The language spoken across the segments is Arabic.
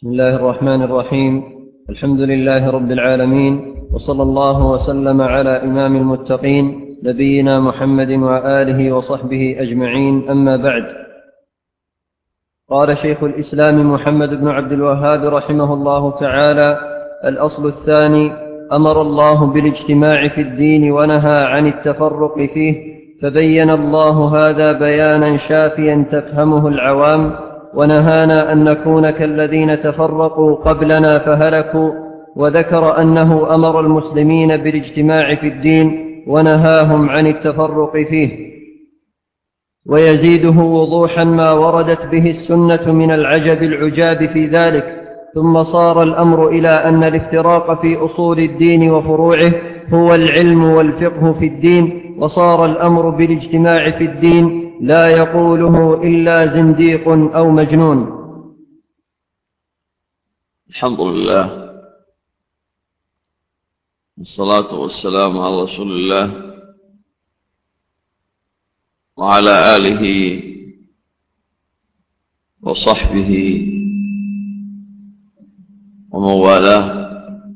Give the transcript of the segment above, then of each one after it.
بسم الله الرحمن الرحيم. الحمد لله رب العالمين، وصلى الله وسلم على إمام المتقين نبينا محمد وآله وصحبه أجمعين، أما بعد. قال شيخ الإسلام محمد بن عبد الوهاب رحمه الله تعالى: الأصل الثاني: أمر الله بالاجتماع في الدين ونهى عن التفرق فيه، فبين الله هذا بيانا شافيا تفهمه العوام، ونهانا أن نكون كالذين تفرقوا قبلنا فهلكوا، وذكر أنه أمر المسلمين بالاجتماع في الدين ونهاهم عن التفرق فيه. ويزيده وضوحا ما وردت به السنة من العجب العجاب في ذلك. ثم صار الأمر إلى أن الافتراق في أصول الدين وفروعه هو العلم والفقه في الدين، وصار الأمر بالاجتماع في الدين لا يقوله إلا زنديق أو مجنون. الحمد لله، والصلاة والسلام على رسول الله وعلى آله وصحبه ومن والاه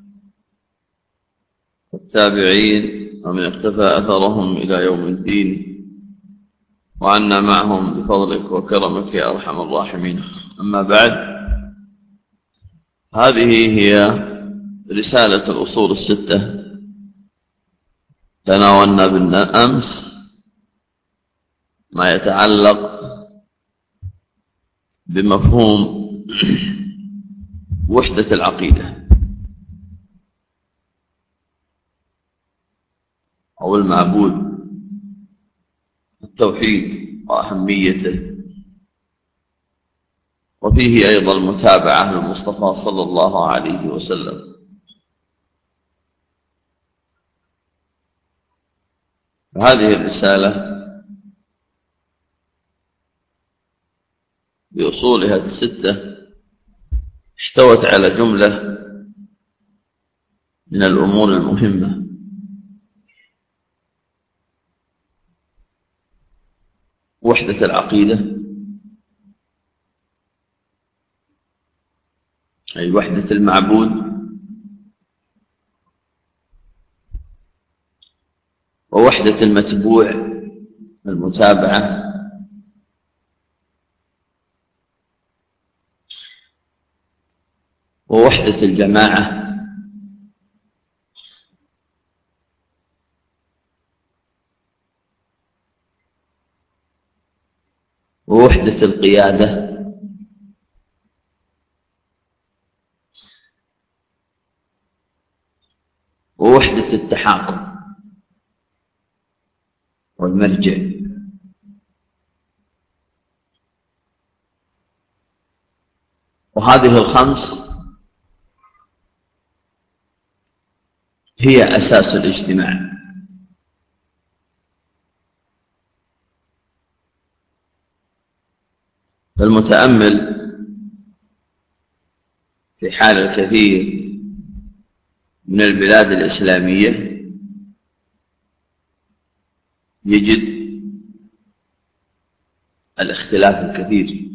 والتابعين ومن اقتفى أثرهم إلى يوم الدين، وعنا معهم بفضلك وكرمك يا أرحم الراحمين. أما بعد، هذه هي رسالة الأصول الستة. تناولنا بالأمس ما يتعلق بمفهوم وحدة العقيدة أو المعبود، التوحيد وأهميته، وفيه أيضا المتابعة للمصطفى صلى الله عليه وسلم. هذه الرسالة بأصولها الستة احتوت على جملة من الأمور المهمة. وحدة العقيدة، أي وحدة المعبود، ووحدة المتبوع المتابعة، ووحدة الجماعة، ووحدة القيادة، ووحدة التحاكم والمرجع. وهذه الخمس هي أساس الاجتماع. فالمتأمل في حال الكثير من البلاد الإسلامية يجد الاختلاف الكثير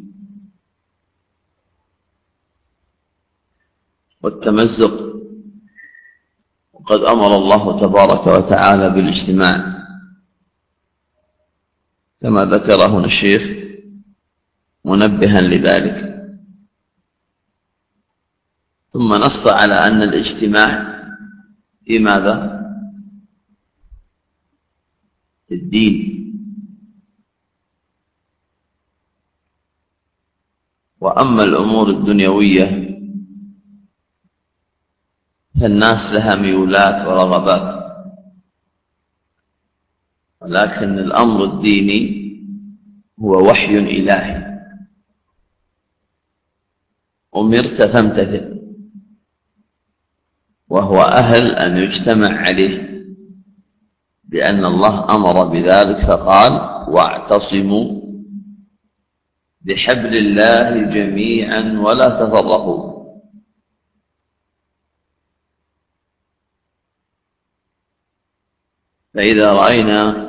والتمزق، وقد أمر الله تبارك وتعالى بالاجتماع كما ذكر هنا الشيخ منبها لذلك. ثم نص على أن الاجتماع في ماذا؟ في الدين. وأما الأمور الدنيوية فالناس لها ميولات ورغبات، ولكن الأمر الديني هو وحي إلهي، أمرت فامتثل، وهو أهل أن يجتمع عليه، لأن الله أمر بذلك فقال: واعتصموا بحبل الله جميعا ولا تفرقوا. فإذا رأينا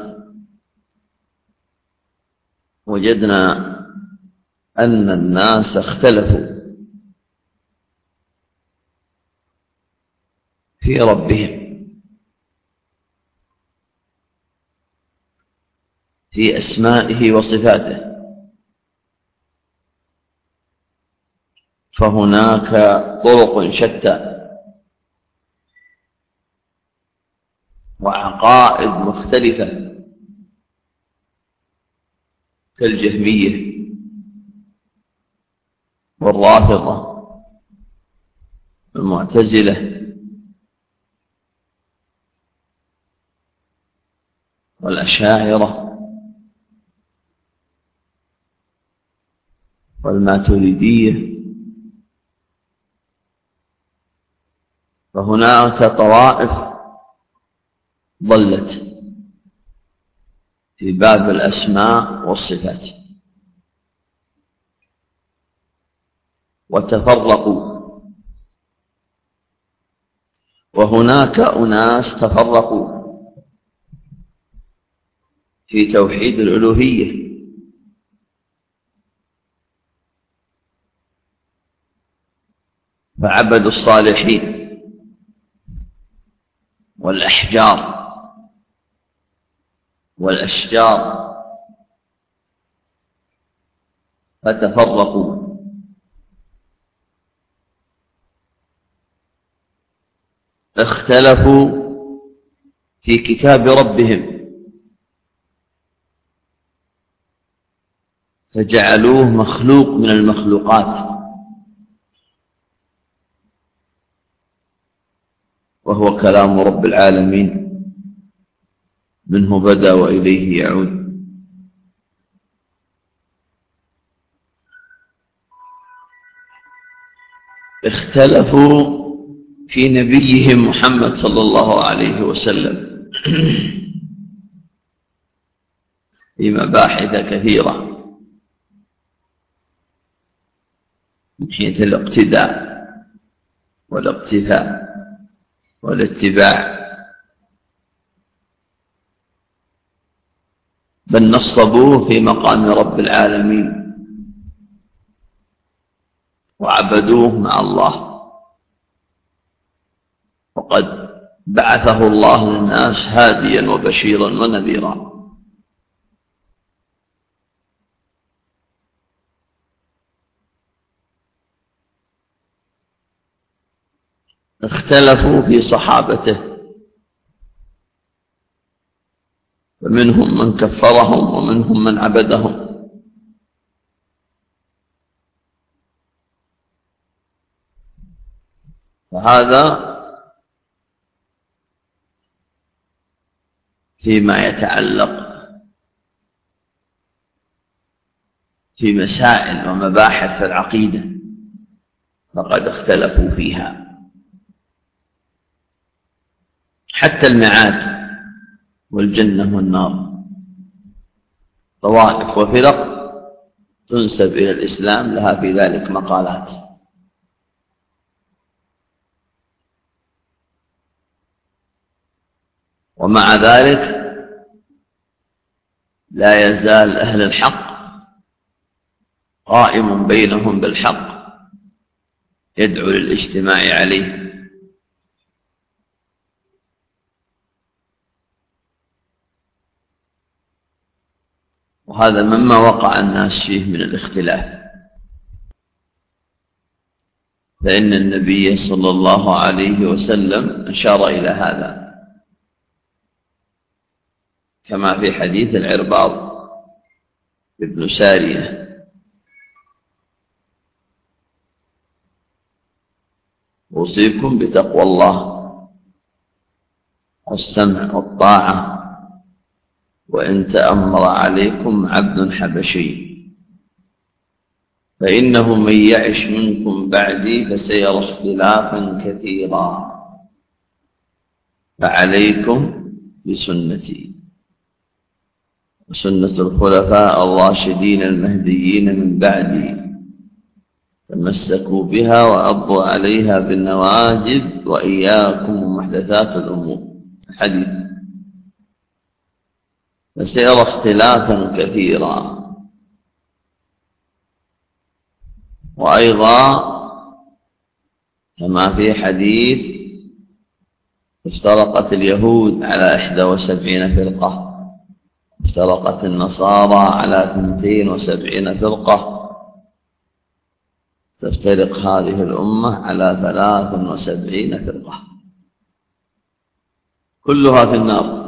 وجدنا أن الناس اختلفوا في ربهم، في أسمائه وصفاته. فهناك طرق شتى وعقائد مختلفة كالجهمية والرافضة والمعتزلة والأشاعرة والماتريدية. فهناك طوائف ضلت في باب الأسماء والصفات وتفرقوا، وهناك أناس تفرقوا في توحيد الألوهية، فعبدوا الصالحين والأحجار والأشجار فتفرقوا. اختلفوا في كتاب ربهم فجعلوه مخلوق من المخلوقات، وهو كلام رب العالمين منه بدأ وإليه يعود. اختلفوا في نبيهم محمد صلى الله عليه وسلم في مباحث كثيرة من حيث الاقتداء والاقتفاء والاتباع، بل نصبوه في مقام رب العالمين وعبدوه مع الله، وقد بعثه الله للناس هاديا وبشيرا ونذيرا. اختلفوا في صحابته، فمنهم من كفرهم ومنهم من عبدهم، وهذا فيما يتعلق في مسائل ومباحث العقيدة فقد اختلفوا فيها. حتى المعاد والجنة والنار طوائف وفرق تنسب إلى الإسلام لها في ذلك مقالات. ومع ذلك لا يزال أهل الحق قائم بينهم بالحق يدعو للاجتماع عليه. وهذا مما وقع الناس فيه من الاختلاف، فإن النبي صلى الله عليه وسلم أشار إلى هذا كما في حديث العرباض ابن سارية: أوصيكم بتقوى الله والسمع والطاعة وإن تأمر عليكم عبد حبشي فإنه من يعش منكم بعدي فسيرى اختلافا كثيرا فعليكم بسنتي وسنة الخلفاء الراشدين المهديين من بعدي تمسكوا بها وعضوا عليها بالنواجذ وإياكم ومحدثات الأمور. حديث. فسيرى اختلافا كثيرا. وأيضا كما في حديث افترقت اليهود على 71 فرقة، افترقت النصارى على 72 فرقة، تفترق هذه الأمة على 73 فرقة كلها في النار.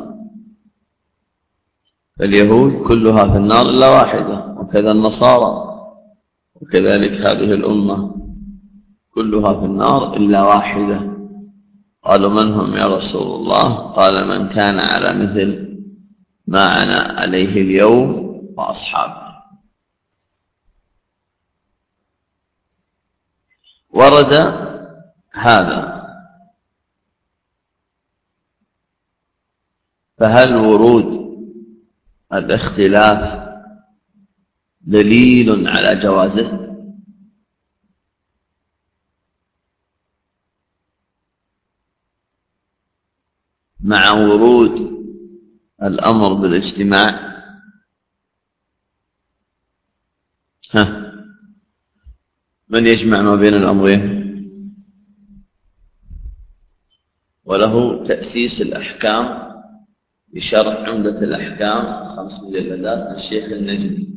اليهود كلها في النار إلا واحدة، وكذا النصارى، وكذلك هذه الأمة كلها في النار إلا واحدة. قالوا من هم يا رسول الله؟ قال من كان على مثل ما أنا عليه اليوم وأصحابي. ورد هذا، فهل ورود الاختلاف دليل على جوازه؟ مع ورود الأمر بالاجتماع؟ من يجمع ما بين الأمرين؟ وله تأسيس الأحكام بشرح عمدة الأحكام 5 مجلدات للشيخ النجمي.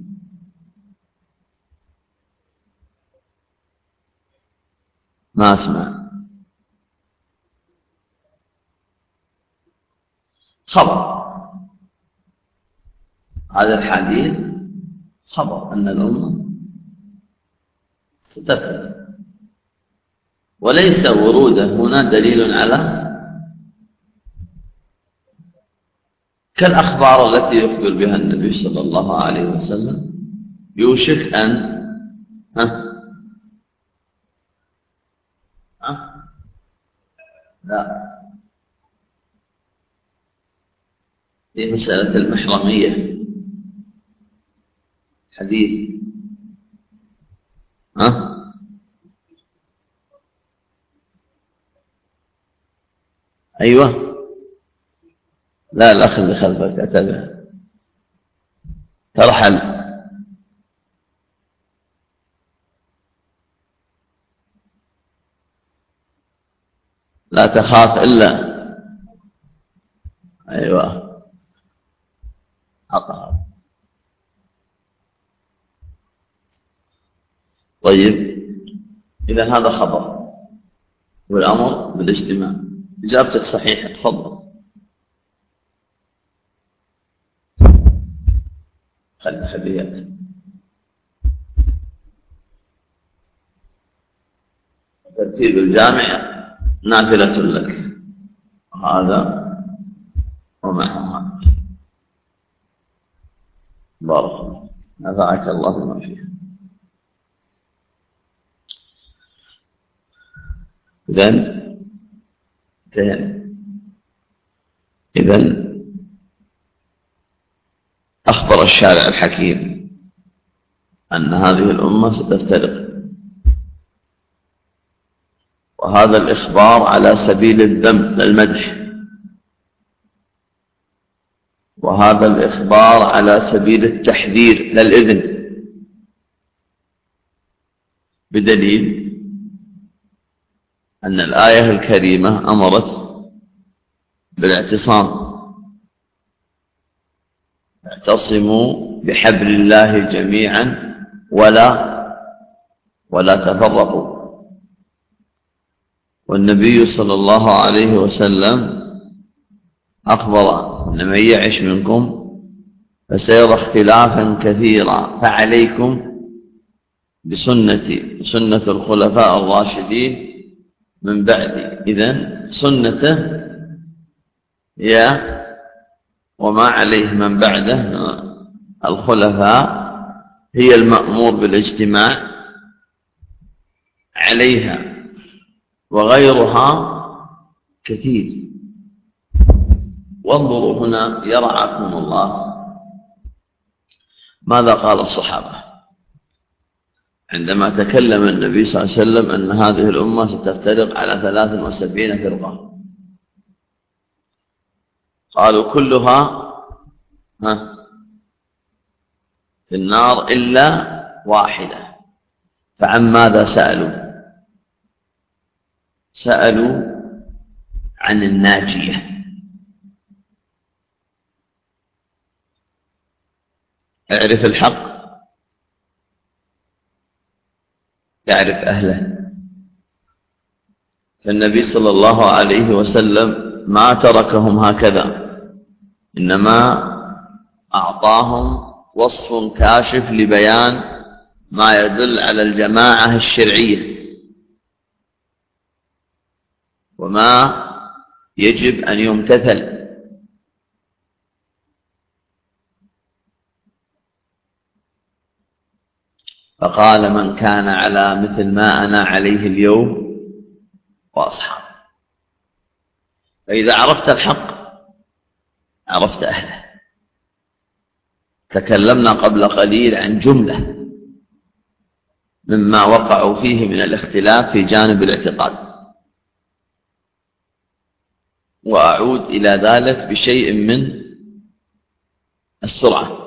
ما أسمع. خبر هذا الحديث، خبر أن الأمة ستفترق، وليس وروده هنا دليل على كالأخبار التي يخبر بها النبي صلى الله عليه وسلم. يوشك أن لا، في مسألة المحرمية حديث أيوة. لا، الأخ اللي خلفك أتبع ترحل. لا تخاف إلا أيوة أطهر. طيب، إذا هذا خبر والأمر بالاجتماع. إجابتك صحيحة، تفضل. خليها ترتيب الجامع نافلة لك، هذا ومعه هذا. بارك الله، نفعك الله بما فيه. إذن أخبر الشارع الحكيم أن هذه الأمة ستفترق، وهذا الإخبار على سبيل الذم للمدح، وهذا الإخبار على سبيل التحذير للإذن، بدليل أن الآية الكريمة أمرت بالاعتصام: اعتصموا بحبل الله جميعا ولا تفرقوا. والنبي صلى الله عليه وسلم أخبر أن من يعش منكم فسيرى اختلافا كثيرا، فعليكم بسنتي سنة الخلفاء الراشدين من بعدي. إذن سنته هي وما عليه من بعده الخلفاء هي المأمور بالاجتماع عليها، وغيرها كثير. وانظروا هنا يرعاكم الله ماذا قال الصحابة عندما تكلم النبي صلى الله عليه وسلم أن هذه الأمة ستفترق على 73 فرقة. قالوا كلها في النار إلا واحدة. فعن ماذا سألوا؟ سألوا عن الناجية. اعرف الحق يعرف أهله. فالنبي صلى الله عليه وسلم ما تركهم هكذا، إنما أعطاهم وصف كاشف لبيان ما يدل على الجماعة الشرعية وما يجب أن يمتثل. فقال: من كان على مثل ما أنا عليه اليوم وأصحابي. فإذا عرفت الحق عرفت أهله. تكلمنا قبل قليل عن جملة مما وقعوا فيه من الاختلاف في جانب الاعتقاد، وأعود إلى ذلك بشيء من السرعة.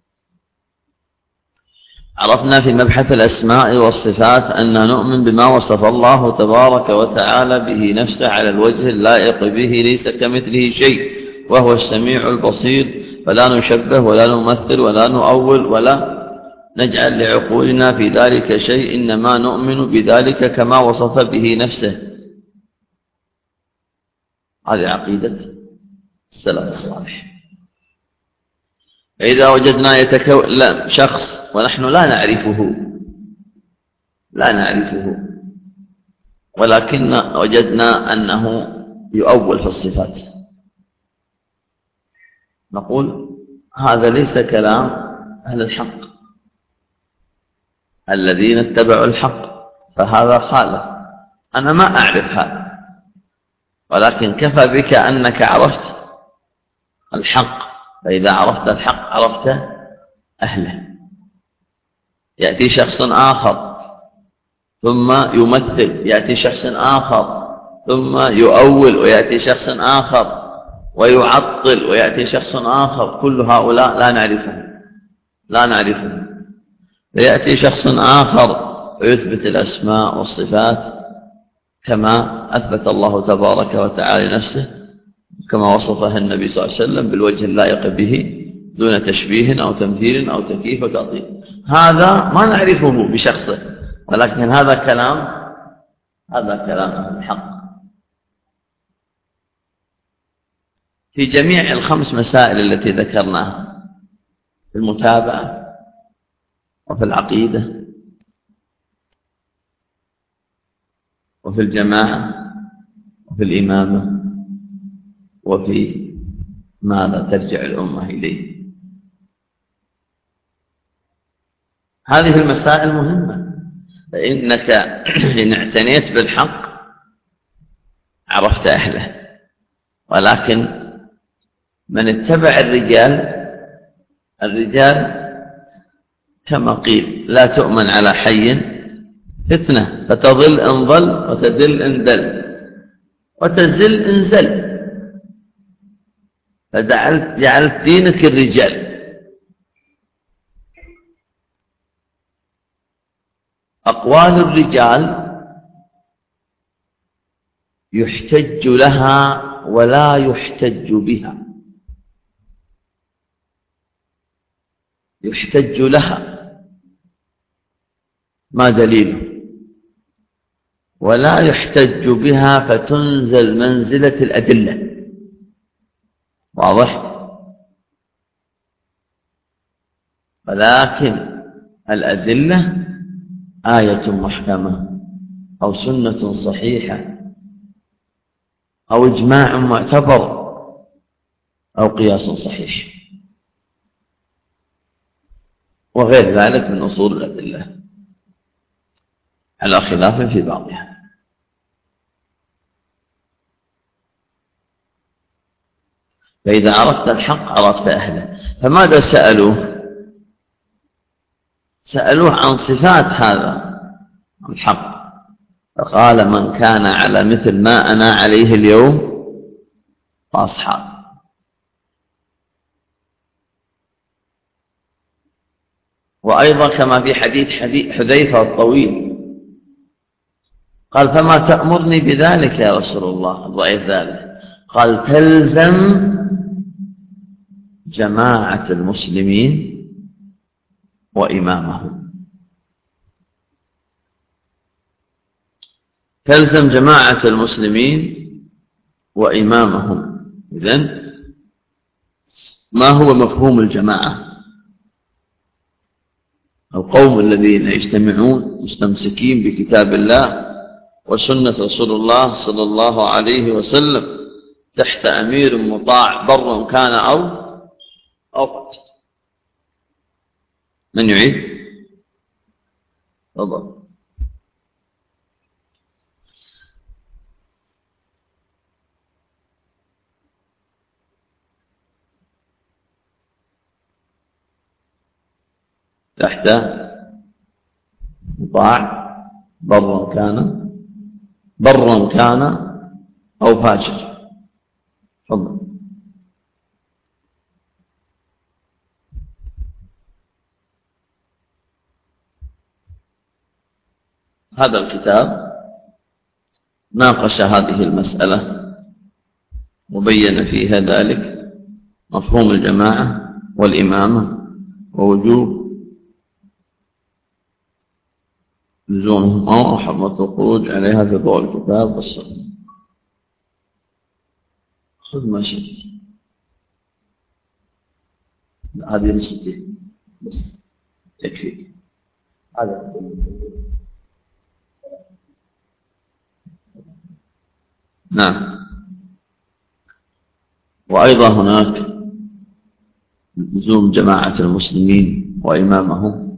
عرفنا في مبحث الأسماء والصفات أن نؤمن بما وصف الله تبارك وتعالى به نفسه على الوجه اللائق به، ليس كمثله شيء وهو السميع البصير، فلا نشبه ولا نمثل ولا نؤول ولا نجعل لعقولنا في ذلك شيء، إنما نؤمن بذلك كما وصف به نفسه. هذه عقيدة السلف الصالح. فإذا وجدنا يتكلم شخص ونحن لا نعرفه ولكن وجدنا أنه يؤول في الصفات، نقول هذا ليس كلام أهل الحق الذين اتبعوا الحق، فهذا خالف. أنا ما أعرف هذا، ولكن كفى بك أنك عرفت الحق. فإذا عرفت الحق عرفت أهله. يأتي شخص آخر ثم يمثل، يأتي شخص آخر ثم يؤول، ويأتي شخص آخر ويعطل، ويأتي شخص آخر. كل هؤلاء لا نعرفهم. ويأتي شخص آخر ويثبت الأسماء والصفات كما أثبت الله تبارك وتعالى نفسه، كما وصفها النبي صلى الله عليه وسلم بالوجه اللائق به دون تشبيه أو تمثيل أو تكييف وتعطيل. هذا ما نعرفه بشخصه، ولكن هذا كلام أهل الحق. في جميع الخمس مسائل التي ذكرناها، في المتابعة وفي العقيدة وفي الجماعة وفي الإمامة وفي ماذا ترجع الأمة إليه، هذه المسائل مهمة. فإنك إن اعتنيت بالحق عرفت أهله. ولكن من اتبع الرجال كما قيل لا تؤمن على حي فتنة، فتضل إن ضل وتدل إن دل وتزل إن زل. فجعلت دينك الرجال. أقوال الرجال يحتج لها ولا يحتج بها. يحتج لها ما دليله، ولا يحتج بها فتنزل منزلة الأدلة. واضح؟ ولكن الأدلة آية محكمة أو سنة صحيحة أو إجماع معتبر أو قياس صحيح وغير ذلك من أصول الأدلة على خلاف في بعضها. فإذا عرفت الحق عرفت أهله. فماذا سألوه؟ سألوه عن صفات هذا الحق، فقال: من كان على مثل ما أنا عليه اليوم وأصحابي. وأيضا كما في حديث حذيفة الطويل قال: فما تأمرني بذلك يا رسول الله؟ ضعيف ذلك. قال تلزم جماعة المسلمين وإمامهم. تلزم جماعة المسلمين وإمامهم. إذن ما هو مفهوم الجماعة؟ القوم الذين يجتمعون مستمسكين بكتاب الله وسنة رسول الله صلى الله عليه وسلم تحت أمير مطاع بر كان أو فاجر. من يعيد؟ تفضل. تحت مطاع بر كان أو فاجر. تفضل. هذا الكتاب ناقش هذه المسألة وبين فيها ذلك مفهوم الجماعة والإمامة ووجوب لزومهما وحرمة الخروج عليها في ضوء الكتاب والسنة. خذ ما شئت. هذه نسختي بس تكفيك. هذا نعم. وأيضا هناك لزوم جماعة المسلمين وإمامهم.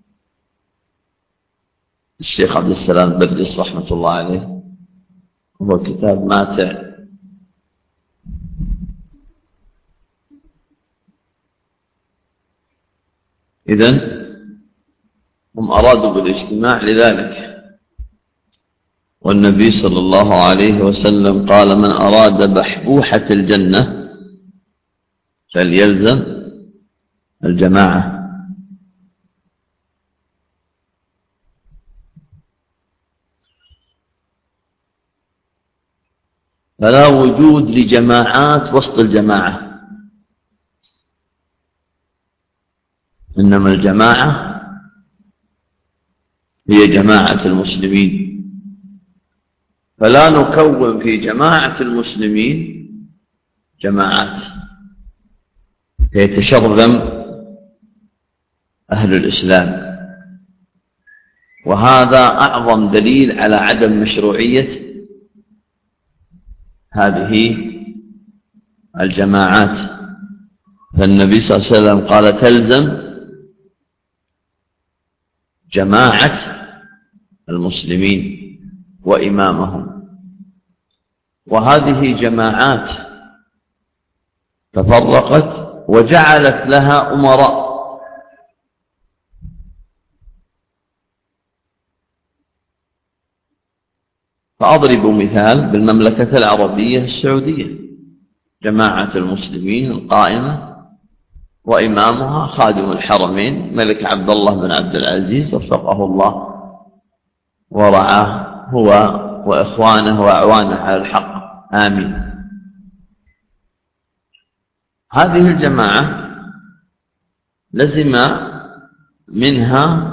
الشيخ عبد السلام بدرس رحمة الله عليه، هو كتاب ماتع إذن هم أرادوا بالاجتماع لذلك. والنبي صلى الله عليه وسلم قال من أراد بحبوحة الجنة فليلزم الجماعة. فلا وجود لجماعات وسط الجماعة، إنما الجماعة هي جماعة المسلمين. فلا نكون في جماعة المسلمين جماعات يتشرذم أهل الإسلام. وهذا أعظم دليل على عدم مشروعية هذه الجماعات. فالنبي صلى الله عليه وسلم قال تلزم جماعة المسلمين وإمامهم. وهذه جماعات تفرقت وجعلت لها أمراء. فأضرب مثال بالمملكة العربية السعودية، جماعة المسلمين القائمة وإمامها خادم الحرمين ملك عبد الله بن عبد العزيز وفقه الله ورعاه هو وإخوانه وأعوانه على الحق، آمين. هذه الجماعة لزم منها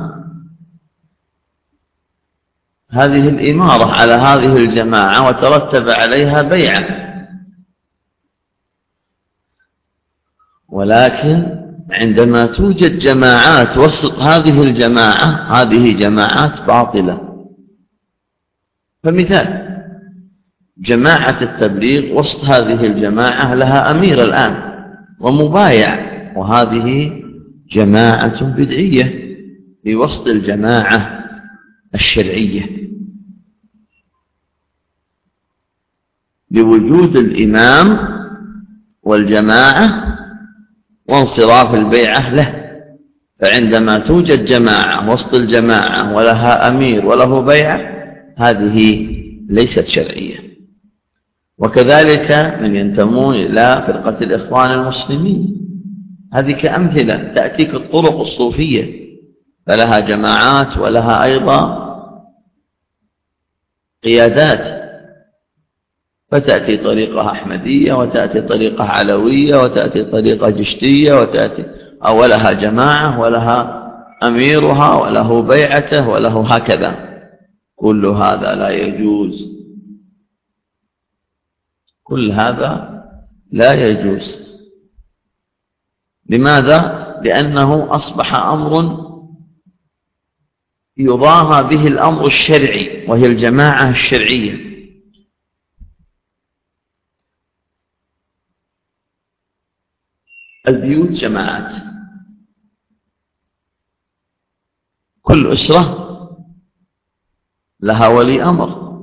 هذه الإمارة على هذه الجماعة وترتب عليها بيعة. ولكن عندما توجد جماعات وسط هذه الجماعة، هذه جماعات باطلة. فمثال جماعة التبليغ وسط هذه الجماعة لها أمير الآن ومبايع، وهذه جماعة بدعية في وسط الجماعة الشرعية. بوجود الإمام والجماعة وانصراف البيعة له. فعندما توجد جماعة وسط الجماعة ولها أمير وله بيعة، هذه ليست شرعية. وكذلك من ينتمون إلى فرقة الإخوان المسلمين، هذه كأمثلة تأتيك الطرق الصوفية، فلها جماعات ولها أيضا قيادات. فتأتي طريقة أحمدية وتأتي طريقة علوية وتأتي طريقة جشتية أو لها جماعة ولها أميرها وله بيعته وله هكذا. كل هذا لا يجوز، كل هذا لا يجوز. لماذا؟ لأنه أصبح أمر يضاهى به الأمر الشرعي وهي الجماعة الشرعية. البيوت جماعات، كل أسرة لها ولي أمر،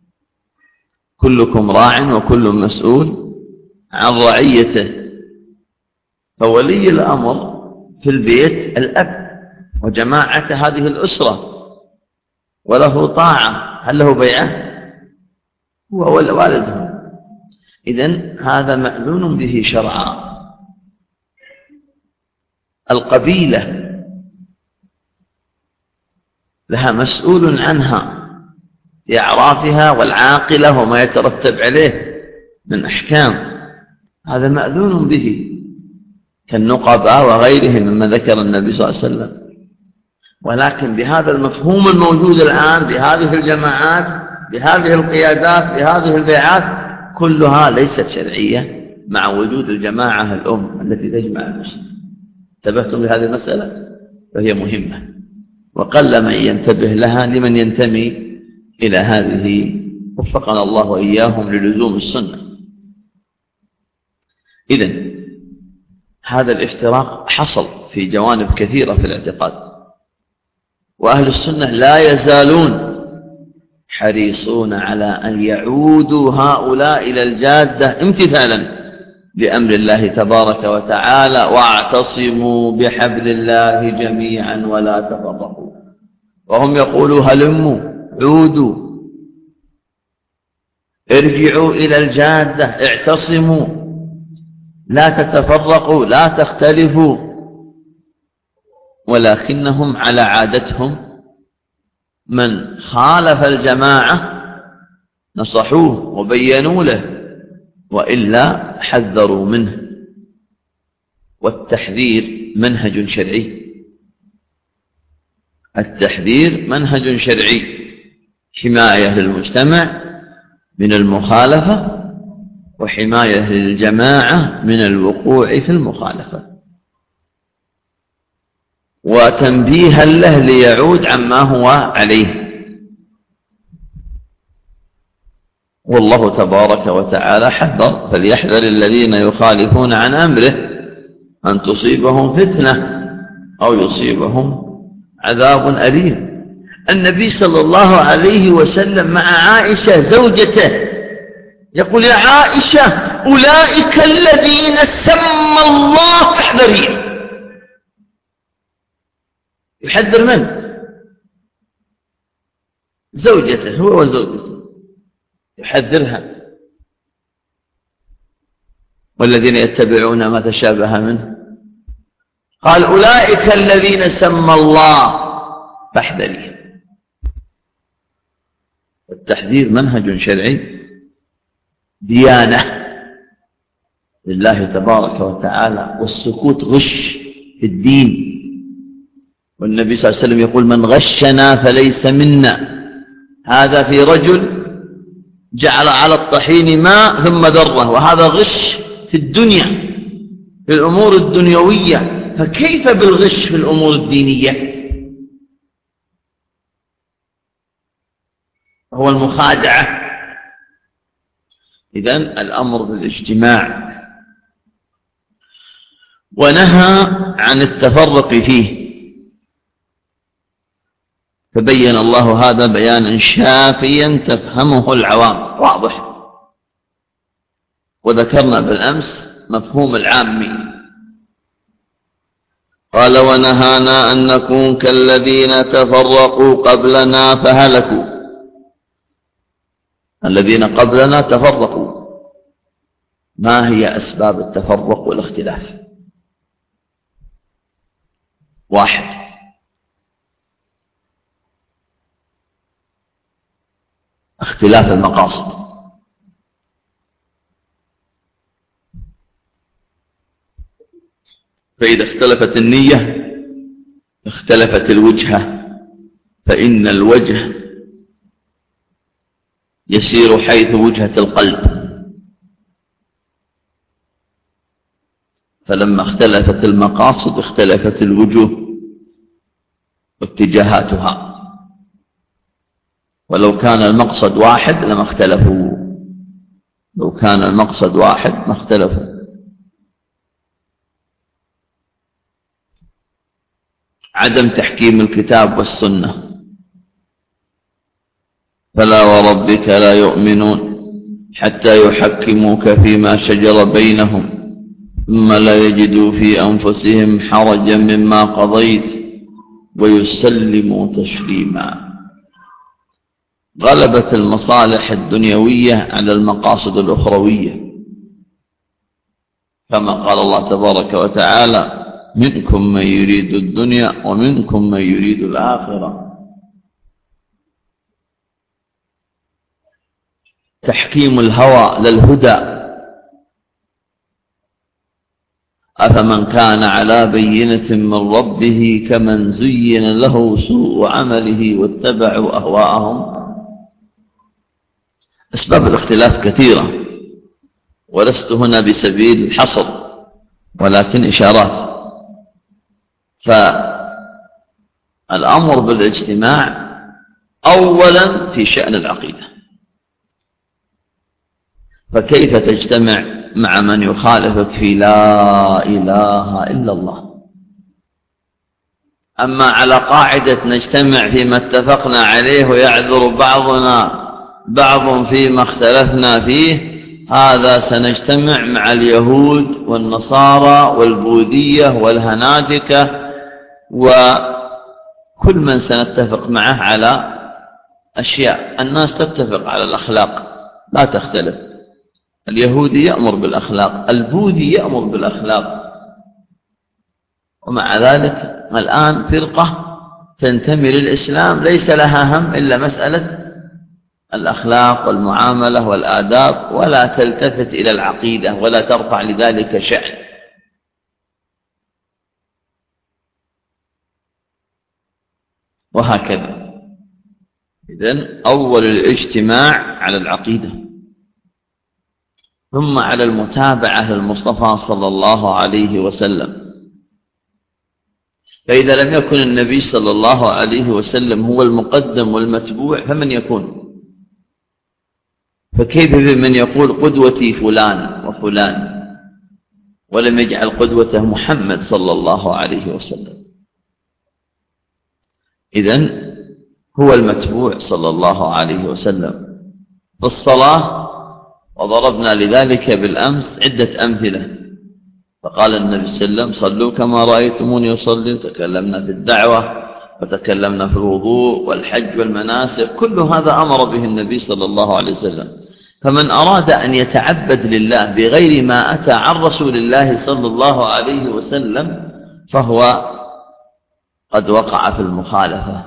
كلكم راع وكل مسؤول عن رعيته. فولي الأمر في البيت الأب وجماعة هذه الأسرة، وله طاعة. هل له بيعة؟ هو والده. إذن هذا مأذون به شرعا. القبيلة لها مسؤول عنها في أعرافها والعاقلة وما يترتب عليه من أحكام، هذا مأذون به كالنقباء وغيرهم مما ذكر النبي صلى الله عليه وسلم. ولكن بهذا المفهوم الموجود الآن بهذه الجماعات بهذه القيادات بهذه البيعات كلها ليست شرعية مع وجود الجماعة الأم التي تجمع المسلمين. انتبهتم لهذه المسألة؟ فهي مهمة وقل من ينتبه لها لمن ينتمي إلى هذه، وفقنا الله وإياهم للزوم السنة. إذن هذا الافتراق حصل في جوانب كثيرة في الاعتقاد، وأهل السنة لا يزالون حريصون على أن يعودوا هؤلاء إلى الجادة امتثالا لأمر الله تبارك وتعالى: واعتصموا بحبل الله جميعا ولا تفرقوا. وهم يقولوا: هلموا، عودوا، ارجعوا إلى الجادة، اعتصموا، لا تتفرقوا، لا تختلفوا. ولكنهم على عادتهم من خالف الجماعة نصحوه وبينوا له، وإلا حذروا منه. والتحذير منهج شرعي، التحذير منهج شرعي، حماية للمجتمع من المخالفة وحماية للجماعة من الوقوع في المخالفة، وتنبيها له ليعود عما هو عليه. والله تبارك وتعالى حذر: فليحذر الذين يخالفون عن أمره أن تصيبهم فتنة أو يصيبهم عذاب أليم. النبي صلى الله عليه وسلم مع عائشة زوجته يقول: يا عائشة، أولئك الذين سمى الله فاحذرين. يحذر من؟ زوجته، هو وزوجته يحذرها: والذين يتبعون ما تشابه منه. قال: أولئك الذين سمى الله فاحذرين. التحذير منهج شرعي، ديانة لله تبارك وتعالى، والسكوت غش في الدين. والنبي صلى الله عليه وسلم يقول: من غشنا فليس منا. هذا في رجل جعل على الطحين ماء ثم ذره، وهذا غش في الدنيا في الأمور الدنيوية، فكيف بالغش في الأمور الدينية؟ هو المخادعة. إذن الأمر بالاجتماع، ونهى عن التفرق فيه. فبين الله هذا بيانا شافيا تفهمه العوام واضح. وذكرنا بالأمس مفهوم العامي. قال: ونهانا أن نكون كالذين تفرقوا قبلنا فهلكوا. الذين قبلنا تفرقوا. ما هي أسباب التفرق والاختلاف؟ 1: اختلاف المقاصد. فإذا اختلفت النية اختلفت الوجهة، فإن الوجه يسير حيث وجهة القلب، فلما اختلفت المقاصد اختلفت الوجوه واتجاهاتها، ولو كان المقصد واحد لما اختلفوا، لو كان المقصد واحد ما اختلفوا. عدم تحكيم الكتاب والسنة. فلا وربك لا يؤمنون حتى يحكموك فيما شجر بينهم ثم لا يجدوا في أنفسهم حرجا مما قضيت ويسلموا تسليما. غلبت المصالح الدنيوية على المقاصد الأخروية، كما قال الله تبارك وتعالى: منكم من يريد الدنيا ومنكم من يريد الآخرة. تحكيم الهوى للهدى. أفمن كان على بينة من ربه كمن زين له سوء عمله واتبعوا أهواءهم. أسباب الاختلاف كثيرة، ولست هنا بسبيل الحصر ولكن إشارات. فالأمر بالاجتماع أولا في شأن العقيدة، فكيف تجتمع مع من يخالفك في لا إله إلا الله؟ أما على قاعدة نجتمع فيما اتفقنا عليه ويعذر بعضنا بعض فيما اختلفنا فيه، هذا سنجتمع مع اليهود والنصارى والبوذية والهنادكة وكل من سنتفق معه على أشياء. الناس تتفق على الأخلاق لا تختلف، اليهودي يأمر بالأخلاق، البوذي يأمر بالأخلاق، ومع ذلك الآن فرقة تنتمي للإسلام ليس لها هم إلا مسألة الأخلاق والمعاملة والآداب، ولا تلتفت إلى العقيدة ولا ترفع لذلك شأن. وهكذا. إذن أول الاجتماع على العقيدة، ثم على المتابعة للمصطفى صلى الله عليه وسلم. فإذا لم يكن النبي صلى الله عليه وسلم هو المقدم والمتبوع فمن يكون؟ فكيف بمن يقول قدوتي فلان وفلان ولم يجعل قدوته محمد صلى الله عليه وسلم؟ إذن هو المتبوع صلى الله عليه وسلم. في الصلاة، وضربنا لذلك بالأمس عدة أمثلة، فقال النبي صلى الله عليه وسلم: صلوا كما رأيتموني أصلي. تكلمنا في الدعوة وتكلمنا في الوضوء والحج والمناسك، كل هذا أمر به النبي صلى الله عليه وسلم. فمن أراد أن يتعبد لله بغير ما أتى عن رسول الله صلى الله عليه وسلم فهو قد وقع في المخالفة.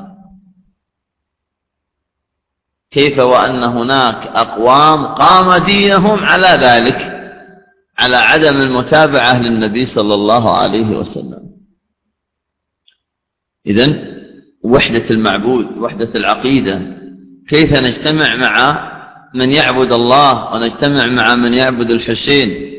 كيف وأن هناك أقوام قام دينهم على ذلك، على عدم المتابعة للنبي صلى الله عليه وسلم. إذن وحدة المعبود، وحدة العقيدة. كيف نجتمع مع من يعبد الله ونجتمع مع من يعبد الحسين؟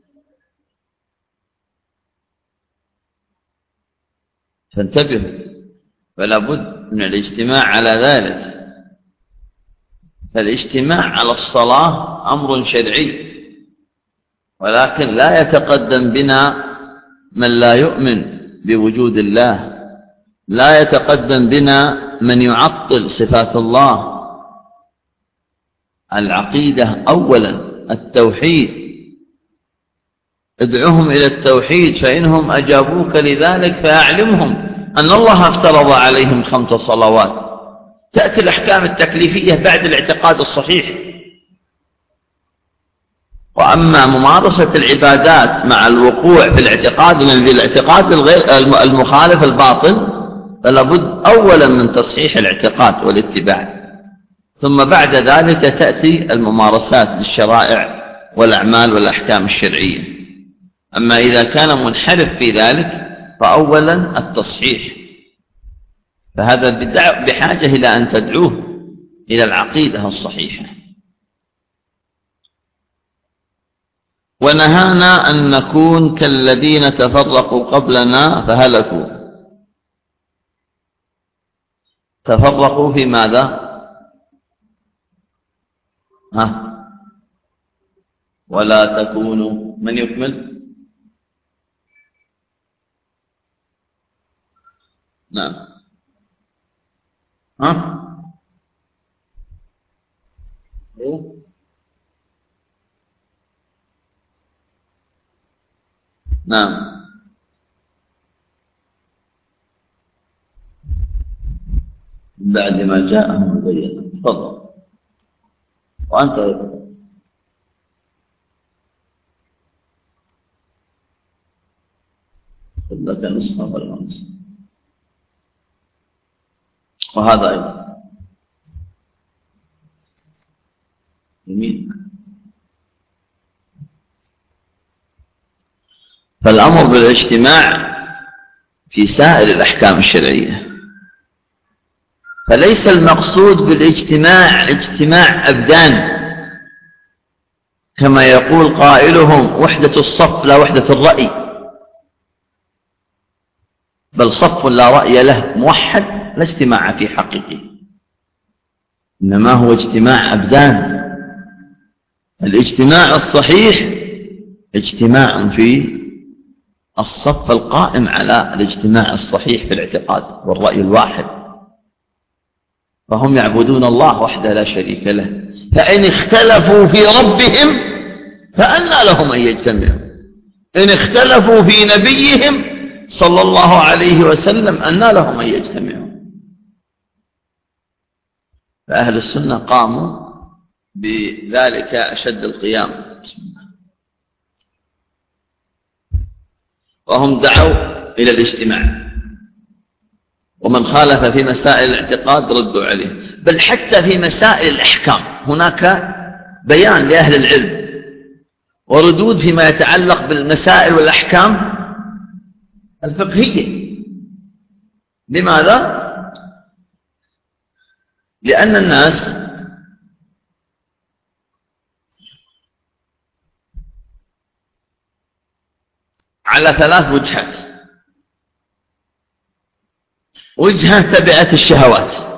فانتبهوا، فلا بد من الاجتماع على ذلك. فالاجتماع على الصلاة أمر شرعي، ولكن لا يتقدم بنا من لا يؤمن بوجود الله، لا يتقدم بنا من يعطل صفات الله. العقيدة أولا، التوحيد. ادعوهم إلى التوحيد، فإنهم أجابوك لذلك فأعلمهم أن الله افترض عليهم 5 صلوات. تأتي الأحكام التكليفية بعد الاعتقاد الصحيح. وأما ممارسة العبادات مع الوقوع في الاعتقاد المخالف الباطل، فلا بد أولا من تصحيح الاعتقاد والاتباع، ثم بعد ذلك تأتي الممارسات للشرائع والأعمال والأحكام الشرعية. أما إذا كان منحرف في ذلك فأولا التصحيح، فهذا بحاجة إلى أن تدعوه إلى العقيدة الصحيحة. ونهانا أن نكون كالذين تفرقوا قبلنا فهلكوا. تفرقوا في ماذا؟ ولا تكونوا، من يكمل؟ نعم. نعم. بعد ما جاءهم البينة. تفضل. وأنت أيضا. لك نصف ولا نصف. وهذا أيضا. جميل. فالأمر بالاجتماع في سائر الأحكام الشرعية، فليس المقصود بالاجتماع اجتماع أبدان كما يقول قائلهم وحدة الصف لا وحدة الرأي، بل صف لا رأي له موحد لا اجتماع في حقيقه، إنما هو اجتماع أبدان. الاجتماع الصحيح اجتماع في الصف القائم على الاجتماع الصحيح في الاعتقاد والرأي الواحد، فهم يعبدون الله وحده لا شريك له، فإن اختلفوا في ربهم فأنى لهم أن يجتمعوا، إن اختلفوا في نبيهم صلى الله عليه وسلم أنى لهم أن يجتمعوا. فأهل السنة قاموا بذلك أشد القيام، وهم دعوا إلى الاجتماع، ومن خالف في مسائل الاعتقاد ردوا عليه، بل حتى في مسائل الأحكام هناك بيان لأهل العلم وردود فيما يتعلق بالمسائل والأحكام الفقهية. لماذا؟ لأن الناس على 3 وجهات: وجهة تبعت الشهوات،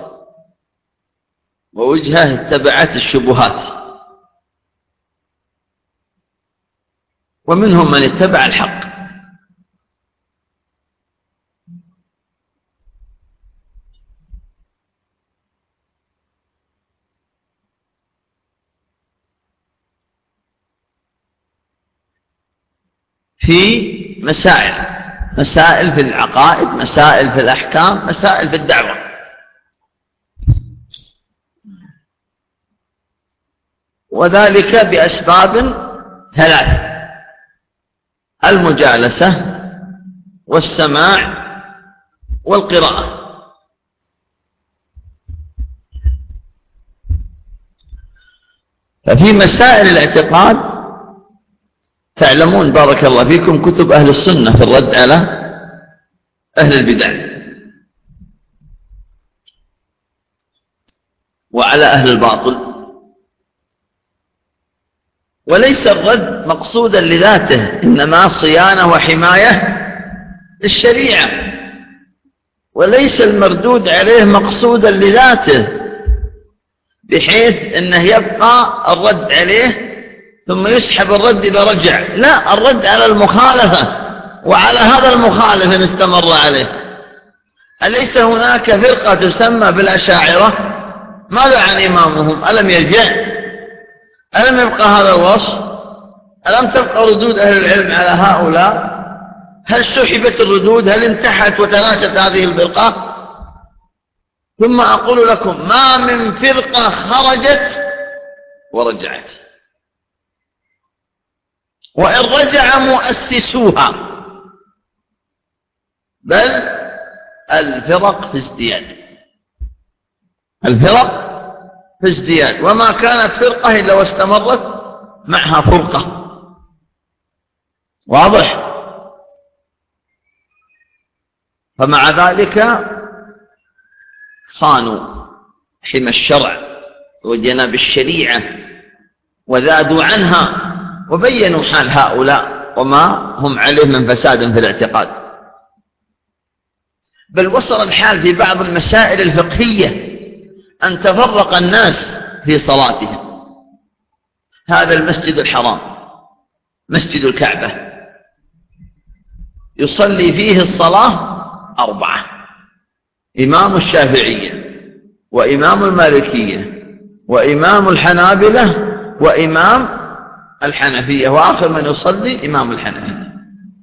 ووجهة اتبعت الشبهات، ومنهم من اتبع الحق. في مسائل في العقائد، مسائل في الأحكام، مسائل في الدعوة. وذلك بأسباب 3: المجالسة والسماع والقراءة. ففي مسائل الاعتقاد تعلمون بارك الله فيكم كتب أهل السنة في الرد على أهل البدع وعلى أهل الباطل، وليس الرد مقصودا لذاته، إنما صيانة وحماية للشريعة، وليس المردود عليه مقصودا لذاته بحيث أنه يبقى الرد عليه ثم يسحب الرد إذا رجع. لا، الرد على المخالفة وعلى هذا المخالف إن استمر عليه. أليس هناك فرقة تسمى بالأشاعرة؟ ماذا عن إمامهم؟ ألم يرجع؟ ألم يبقى هذا الوصف؟ ألم تبقى ردود أهل العلم على هؤلاء؟ هل سحبت الردود؟ هل انتحت وتناشت هذه الفرقة؟ ثم أقول لكم ما من فرقة خرجت ورجعت، وإن رجع مؤسسوها، بل الفرق في ازدياد، الفرق في ازدياد، وما كانت فرقة إلا واستمرت معها فرقة. واضح؟ فمع ذلك صانوا حمى الشرع وجنب الشريعة وذادوا عنها وبينوا حال هؤلاء وما هم عليه من فساد في الاعتقاد. بل وصل الحال في بعض المسائل الفقهية أن تفرق الناس في صلاتهم. هذا المسجد الحرام مسجد الكعبة يصلي فيه الصلاة 4: إمام الشافعية وإمام المالكية وإمام الحنابلة وإمام الحنفية، وآخر من يصلي إمام الحنفية.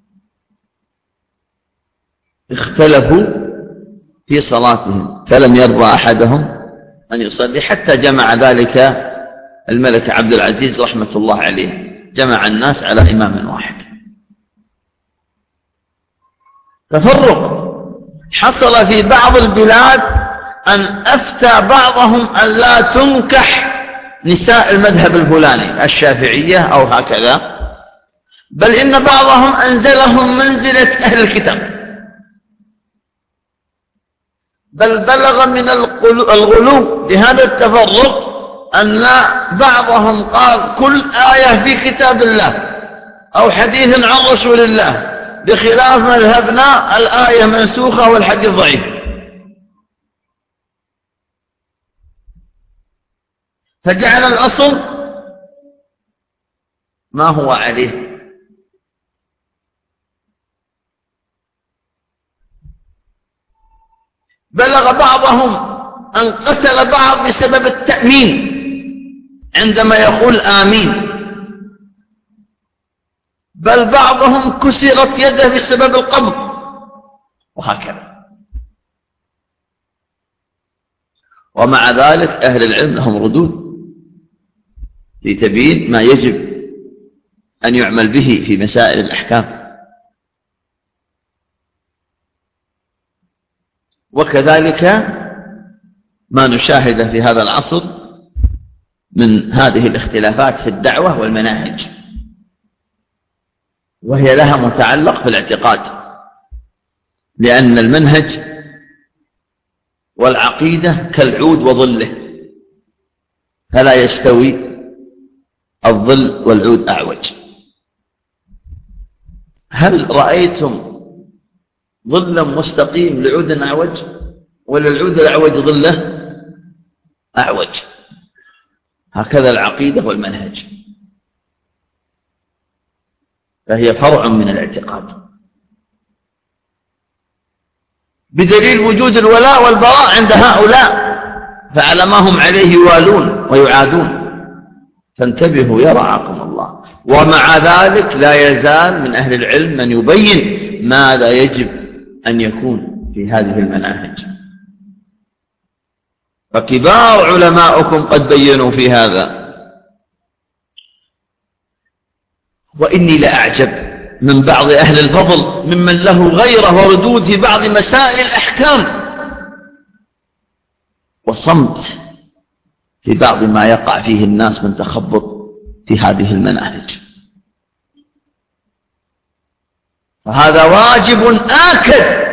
اختلفوا في صلاتهم فلم يرضى أحدهم أن يصلي حتى جمع ذلك الملك عبد العزيز رحمة الله عليه، جمع الناس على إمام واحد. تفرق حصل في بعض البلاد أن أفتى بعضهم أن لا تنكح نساء المذهب الفلاني الشافعية أو هكذا، بل إن بعضهم أنزلهم منزلة أهل الكتاب، بل بلغ من الغلو بهذا التفرق أن بعضهم قال كل آية في كتاب الله أو حديث عن رسول الله بخلاف مذهبنا الآية منسوخة والحديث ضعيف. فجعل الأصل ما هو عليه. بلغ بعضهم أن قتل بعض بسبب التأمين عندما يقول آمين، بل بعضهم كسرت يده بسبب القبض، وهكذا. ومع ذلك أهل العلم لهم ردود في تبيين ما يجب أن يعمل به في مسائل الأحكام. وكذلك ما نشاهده في هذا العصر من هذه الاختلافات في الدعوة والمناهج، وهي لها متعلق في الاعتقاد، لأن المنهج والعقيدة كالعود وظله، فلا يستوي الظل والعود أعوج. هل رأيتم ظلا مستقيم لعود أعوج، ولا العود الأعوج ظله أعوج؟ هكذا العقيدة والمنهج، فهي فرع من الاعتقاد، بدليل وجود الولاء والبراء عند هؤلاء، فعلى ما هم عليه يوالون ويعادون. فانتبهوا يا رعاكم الله. ومع ذلك لا يزال من أهل العلم من يبين ماذا يجب أن يكون في هذه المناهج، فكبار علماؤكم قد بينوا في هذا. وإني لأعجب من بعض أهل الفضل ممن له غيره وردود في بعض مسائل الأحكام، وصمت في بعض ما يقع فيه الناس من تخبط في هذه المناهج. فهذا واجب آكد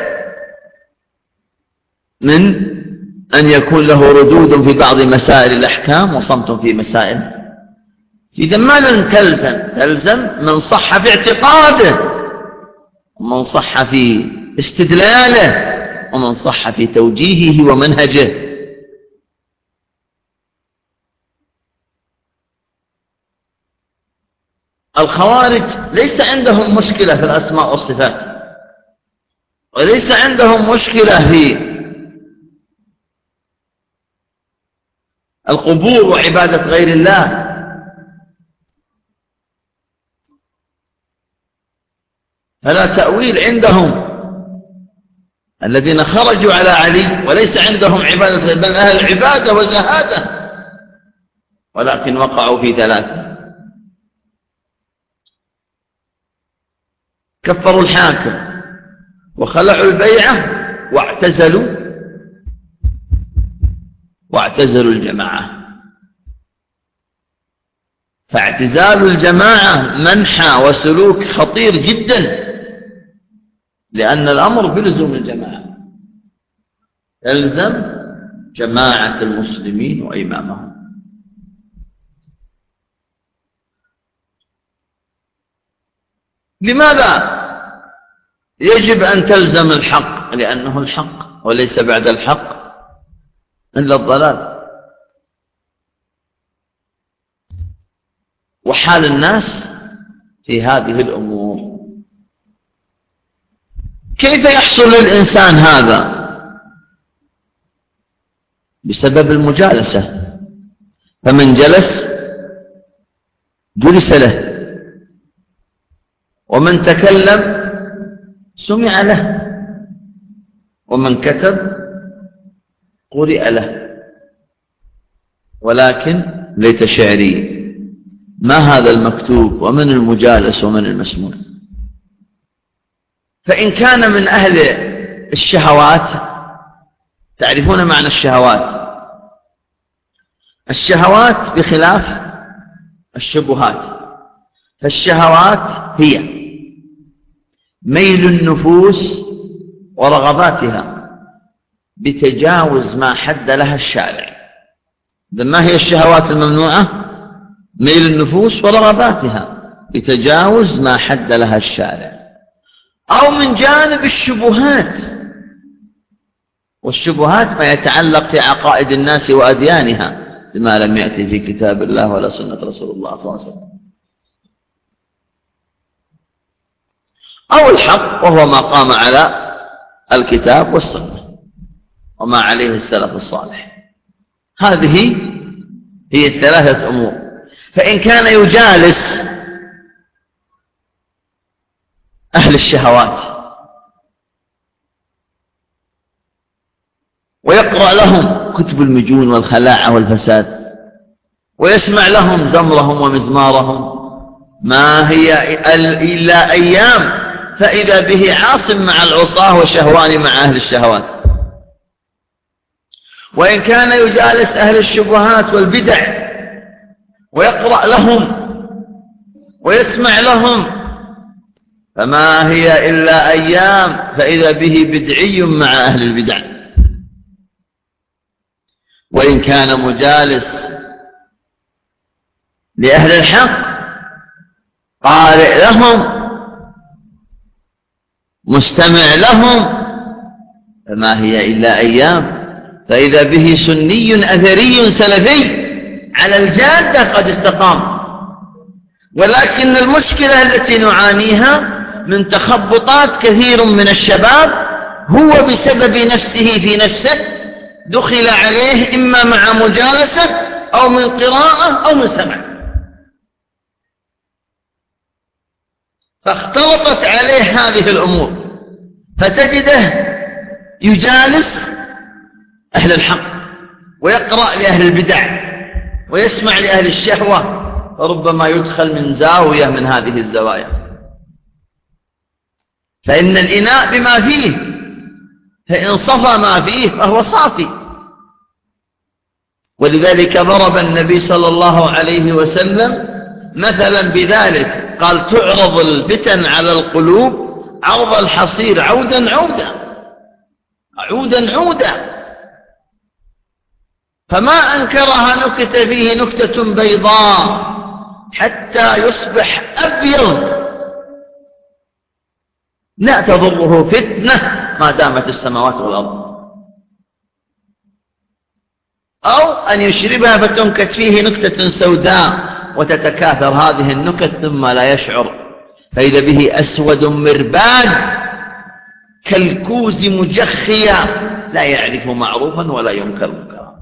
من أن يكون له ردود في بعض مسائل الأحكام وصمت في مسائل. إذا ما لن تلزم من صح في اعتقاده، ومن صح في استدلاله، ومن صح في توجيهه ومنهجه. الخوارج ليس عندهم مشكلة في الأسماء والصفات، وليس عندهم مشكلة في القبور وعبادة غير الله، فلا تأويل عندهم الذين خرجوا على علي، وليس عندهم عبادة بل أهل العبادة والزهادة، ولكن وقعوا في ثلاثة: كفروا الحاكم، وخلعوا البيعة، واعتزلوا الجماعة. فاعتزال الجماعة منحى وسلوك خطير جدا، لأن الأمر بلزوم الجماعة، يلزم جماعة المسلمين وإمامهم. لماذا يجب أن تلزم الحق؟ لأنه الحق، وليس بعد الحق إلا الضلال. وحال الناس في هذه الأمور، كيف يحصل للإنسان هذا؟ بسبب المجالسة. فمن جلس جلس له، ومن تكلم سمع له، ومن كتب قرئ له. ولكن ليت شعري، ما هذا المكتوب ومن المجالس ومن المسموع؟ فإن كان من أهل الشهوات، تعرفون معنى الشهوات؟ الشهوات بخلاف الشبهات. فالشهوات هي ميل النفوس ورغباتها بتجاوز ما حد لها الشارع. ما هي الشهوات الممنوعة؟ ميل النفوس ورغباتها بتجاوز ما حد لها الشارع. أو من جانب الشبهات، والشبهات ما يتعلق في عقائد الناس وأديانها بما لم يأتي في كتاب الله ولا سنة رسول الله صلى الله عليه وسلم. أو الحق، وهو ما قام على الكتاب والسنة وما عليه السلف الصالح. هذه هي الثلاثة أمور. فإن كان يجالس أهل الشهوات ويقرأ لهم كتب المجون والخلاعة والفساد، ويسمع لهم زمرهم ومزمارهم، ما هي إلا أيام فإذا به عاصم مع العصاة وشهوان مع أهل الشهوات. وإن كان يجالس أهل الشبهات والبدع ويقرأ لهم ويسمع لهم، فما هي إلا أيام فإذا به بدعي مع أهل البدع. وإن كان مجالس لأهل الحق قارئ لهم مستمع لهم، فما هي إلا أيام فإذا به سني أثري سلفي على الجادة قد استقام. ولكن المشكلة التي نعانيها من تخبطات كثير من الشباب، هو بسبب نفسه في نفسه دخل عليه إما مع مجالسة أو من قراءة أو من سمع، فاختلطت عليه هذه الأمور، فتجده يجالس أهل الحق ويقرأ لأهل البدع ويسمع لأهل الشهوة، فربما يدخل من زاوية من هذه الزوايا. فإن الإناء بما فيه، فإن صفى ما فيه فهو صافي. ولذلك ضرب النبي صلى الله عليه وسلم مثلا بذلك، قال تعرض الفتن على القلوب عرض الحصير عودا عودا عودا عودا، فما أنكرها نكت فيه نكتة بيضاء حتى يصبح أبيض لا تضره فتنة ما دامت السماوات والأرض. أو أن يشربها فتنكت فيه نكتة سوداء وتتكاثر هذه النكت ثم لا يشعر، فإذا به أسود مرباد كالكوز مجخيا لا يعرف معروفا ولا ينكر منكرا.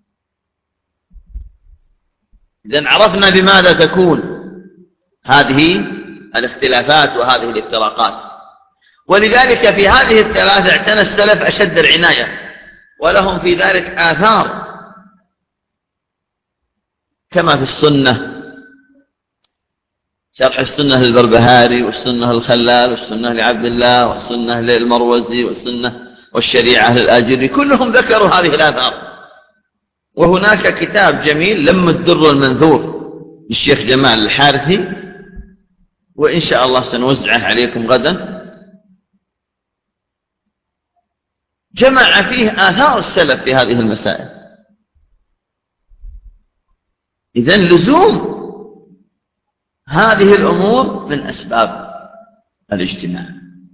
إذن عرفنا بماذا تكون هذه الاختلافات وهذه الافتراقات. ولذلك في هذه الثلاثة اعتنى السلف أشد العناية، ولهم في ذلك آثار كما في السنة، شرح السنة للبربهاري والسنة للخلال والسنة لعبد الله والسنة للمروزي والسنة والشريعة للآجري، كلهم ذكروا هذه الآثار. وهناك كتاب جميل لم الدر المنثور الشيخ جمال الحارثي، وإن شاء الله سنوزعه عليكم غدا. جمع فيه آثار السلف في هذه المسائل. إذن لزوم هذه الأمور من أسباب الاجتماع،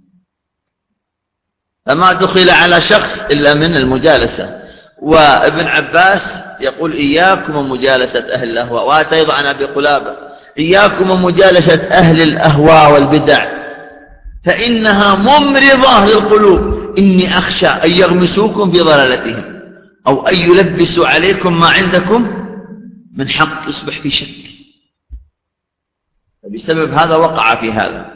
فما دخل على شخص إلا من المجالسة. وابن عباس يقول إياكم ومجالسة أهل الأهواء، وأتى أيضا عن أبي قلابة إياكم ومجالسة أهل الأهواء والبدع فإنها ممرضة للقلوب، إني أخشى أن يغمسوكم في ضلالتهم أو أن يلبسوا عليكم ما عندكم من حق يصبح في شك. فبسبب هذا وقع في هذا.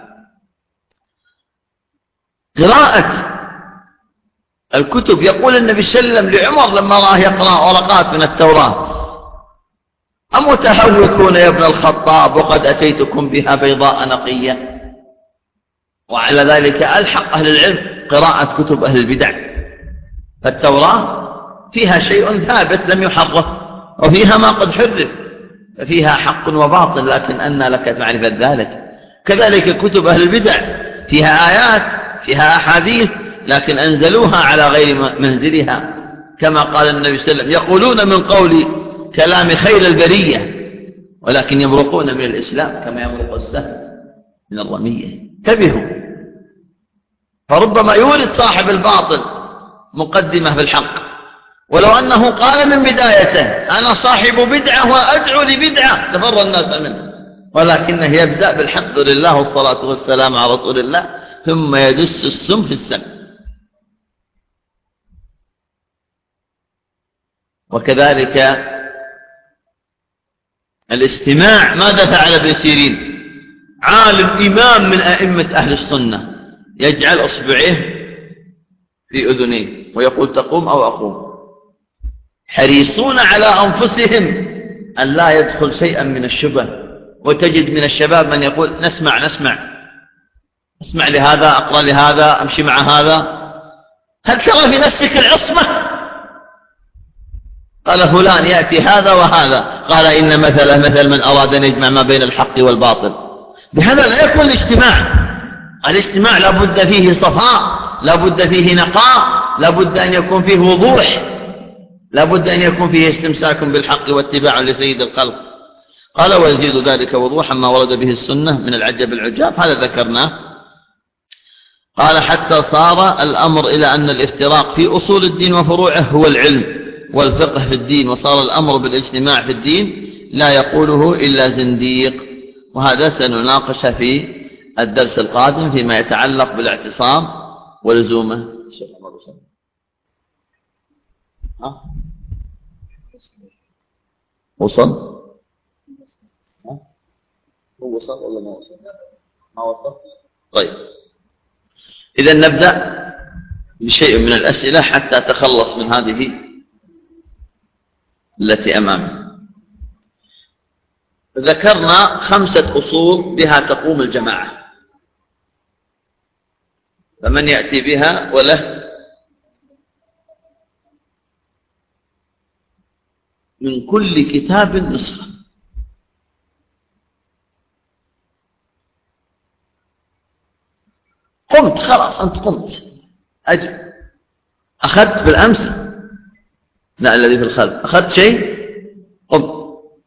قراءة الكتب، يقول النبي صلى الله عليه وسلم لعمر لما راه يقرأ ورقات من التوراة أمتهوكون يا ابن الخطاب وقد أتيتكم بها بيضاء نقية. وعلى ذلك ألحق أهل العلم قراءة كتب أهل البدع، فالتوراة فيها شيء ثابت لم يحرف، وفيها ما قد حرف، ففيها حق وباطل، لكن أنى لك معرفة ذلك. كذلك كتب أهل البدع فيها آيات فيها أحاديث، لكن أنزلوها على غير منزلها، كما قال النبي صلى الله عليه وسلم يقولون من قول كلام خير البرية ولكن يمرقون من الإسلام كما يمرق السهم من الرمية. انتبهوا، فربما يورد صاحب الباطل مقدمة بالحق ولو أنه قال من بدايته أنا صاحب بدعة وأدعو لبدعة تفر الناس منه، ولكنه يبدأ بالحمد لله والصلاة والسلام على رسول الله ثم يدس السم في السم. وكذلك الاستماع، ماذا فعل ابن سيرين؟ عالم إمام من أئمة أهل السنة يجعل أصبعيه في أذنيه ويقول تقوم أو أقوم، حريصون على أنفسهم أن لا يدخل شيئا من الشبه. وتجد من الشباب من يقول نسمع اسمع لهذا، أقرأ لهذا، أمشي مع هذا، هل ترى في نفسك العصمة؟ قال فلان يأتي هذا وهذا، قال إن مثل من أراد أن يجمع ما بين الحق والباطل. بهذا لا يكون الاجتماع. الاجتماع لابد فيه صفاء، لابد فيه نقاء، لابد أن يكون فيه وضوح، لابد أن يكون فيه استمساك بالحق واتباع لسيد الخلق. قال ويزيد ذلك وضوحا ما ورد به السنة من العجب العجاب، هذا ذكرناه. قال حتى صار الأمر إلى أن الافتراق في أصول الدين وفروعه هو العلم والفقه في الدين، وصار الأمر بالاجتماع في الدين لا يقوله إلا زنديق. وهذا سنناقش في الدرس القادم فيما يتعلق بالاعتصام ولزومه. وصل؟ هو وصل ولا ما وصل؟ ما وصل؟ طيب، إذا نبدأ بشيء من الأسئلة حتى أتخلص من هذه التي أمامي. ذكرنا 5 أصول بها تقوم الجماعة، فمن يأتي بها وله من كل كتاب نصف. قمت خلاص، أنت قمت أجل أخذت بالأمس، لا الذي في الخلف أخذت شيء قم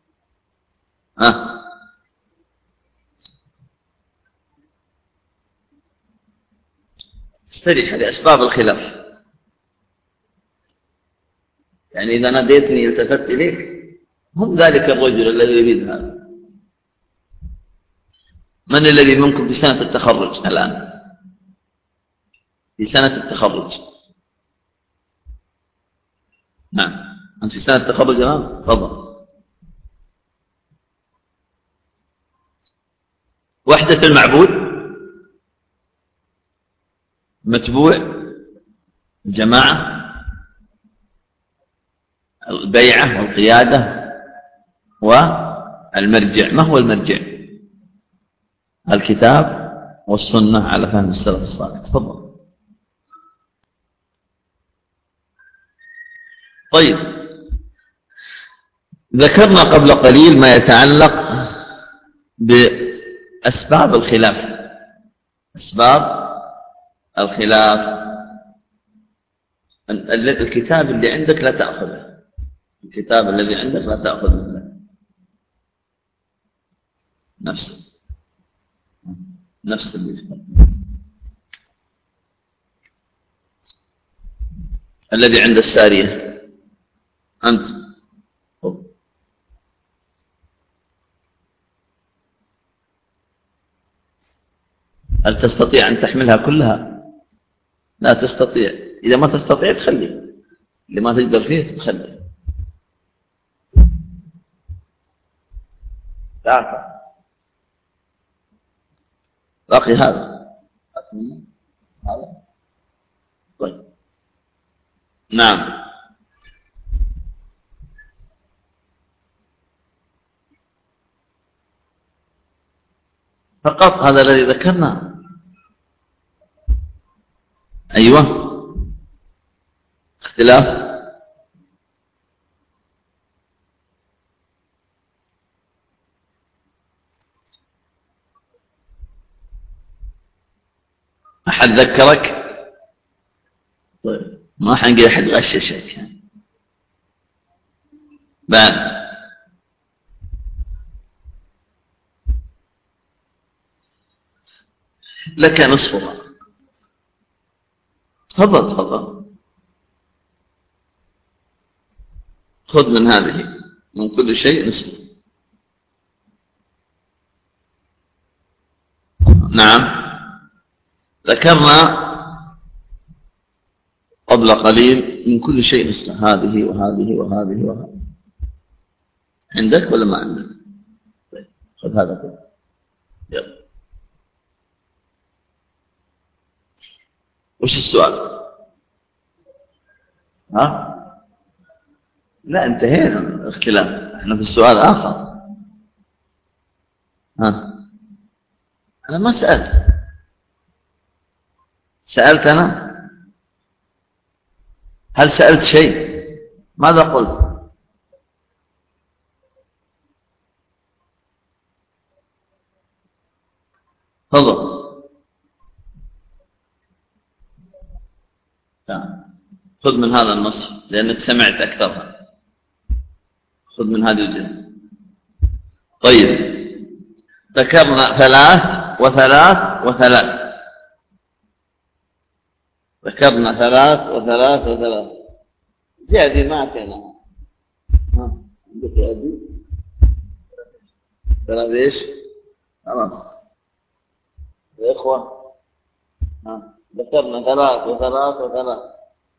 استريح لأسباب الخلاف. يعني إذا ناديتني التفت إليك هم ذلك الرجل الذي يريد هذا. من الذي منكم في سنة التخرج الآن؟ في سنة التخرج؟ نعم، أنت في سنة التخرج الآن؟ تفضل. وحدة المعبود، متبوع، الجماعة، البيعة والقيادة والمرجع. ما هو المرجع؟ الكتاب والسنة على فهم السلف الصالح. تفضل. طيب، ذكرنا قبل قليل ما يتعلق بأسباب الخلاف. أسباب الخلاف. الكتاب اللي عندك لا تأخذه، الكتاب الذي عندك لا تأخذه، نفس الذي عند السارية أنت. هل تستطيع أن تحملها كلها؟ لا تستطيع. إذا ما تستطيع تخلي، اللي ما تقدر فيه تخلي. تعرف باقي هذا. طيب نعم. فقط هذا الذي ذكرنا. أيوة اختلاف. أحد ذكرك؟ طيب ما حنقول أحد غششك يعني. بان لك نصفها. تفضل تفضل. خذ من هذه، من كل شيء نصفه. نعم ذكرنا قبل قليل من كل شيء نصفه، هذه وهذه وهذه وهذه. عندك ولا ما عندك؟ طيب خذ هذا كله. يلا وش السؤال؟ ها؟ لا انتهينا من الاختلاف، احنا في السؤال آخر. ها؟ أنا ما سألت. سألت أنا؟ هل سألت شيء؟ ماذا قلت؟ تفضل. خذ من هذا النص لأنك سمعت أكثرها. خذ من هذه الجهة. طيب ذكرنا 3 و3 و3. ذكرنا 3 و3 و3. جهدي ما أعطينا. عندك جهدي 3 إيش؟ خلاص يا إخوة. ذكرنا 3 و3 و3.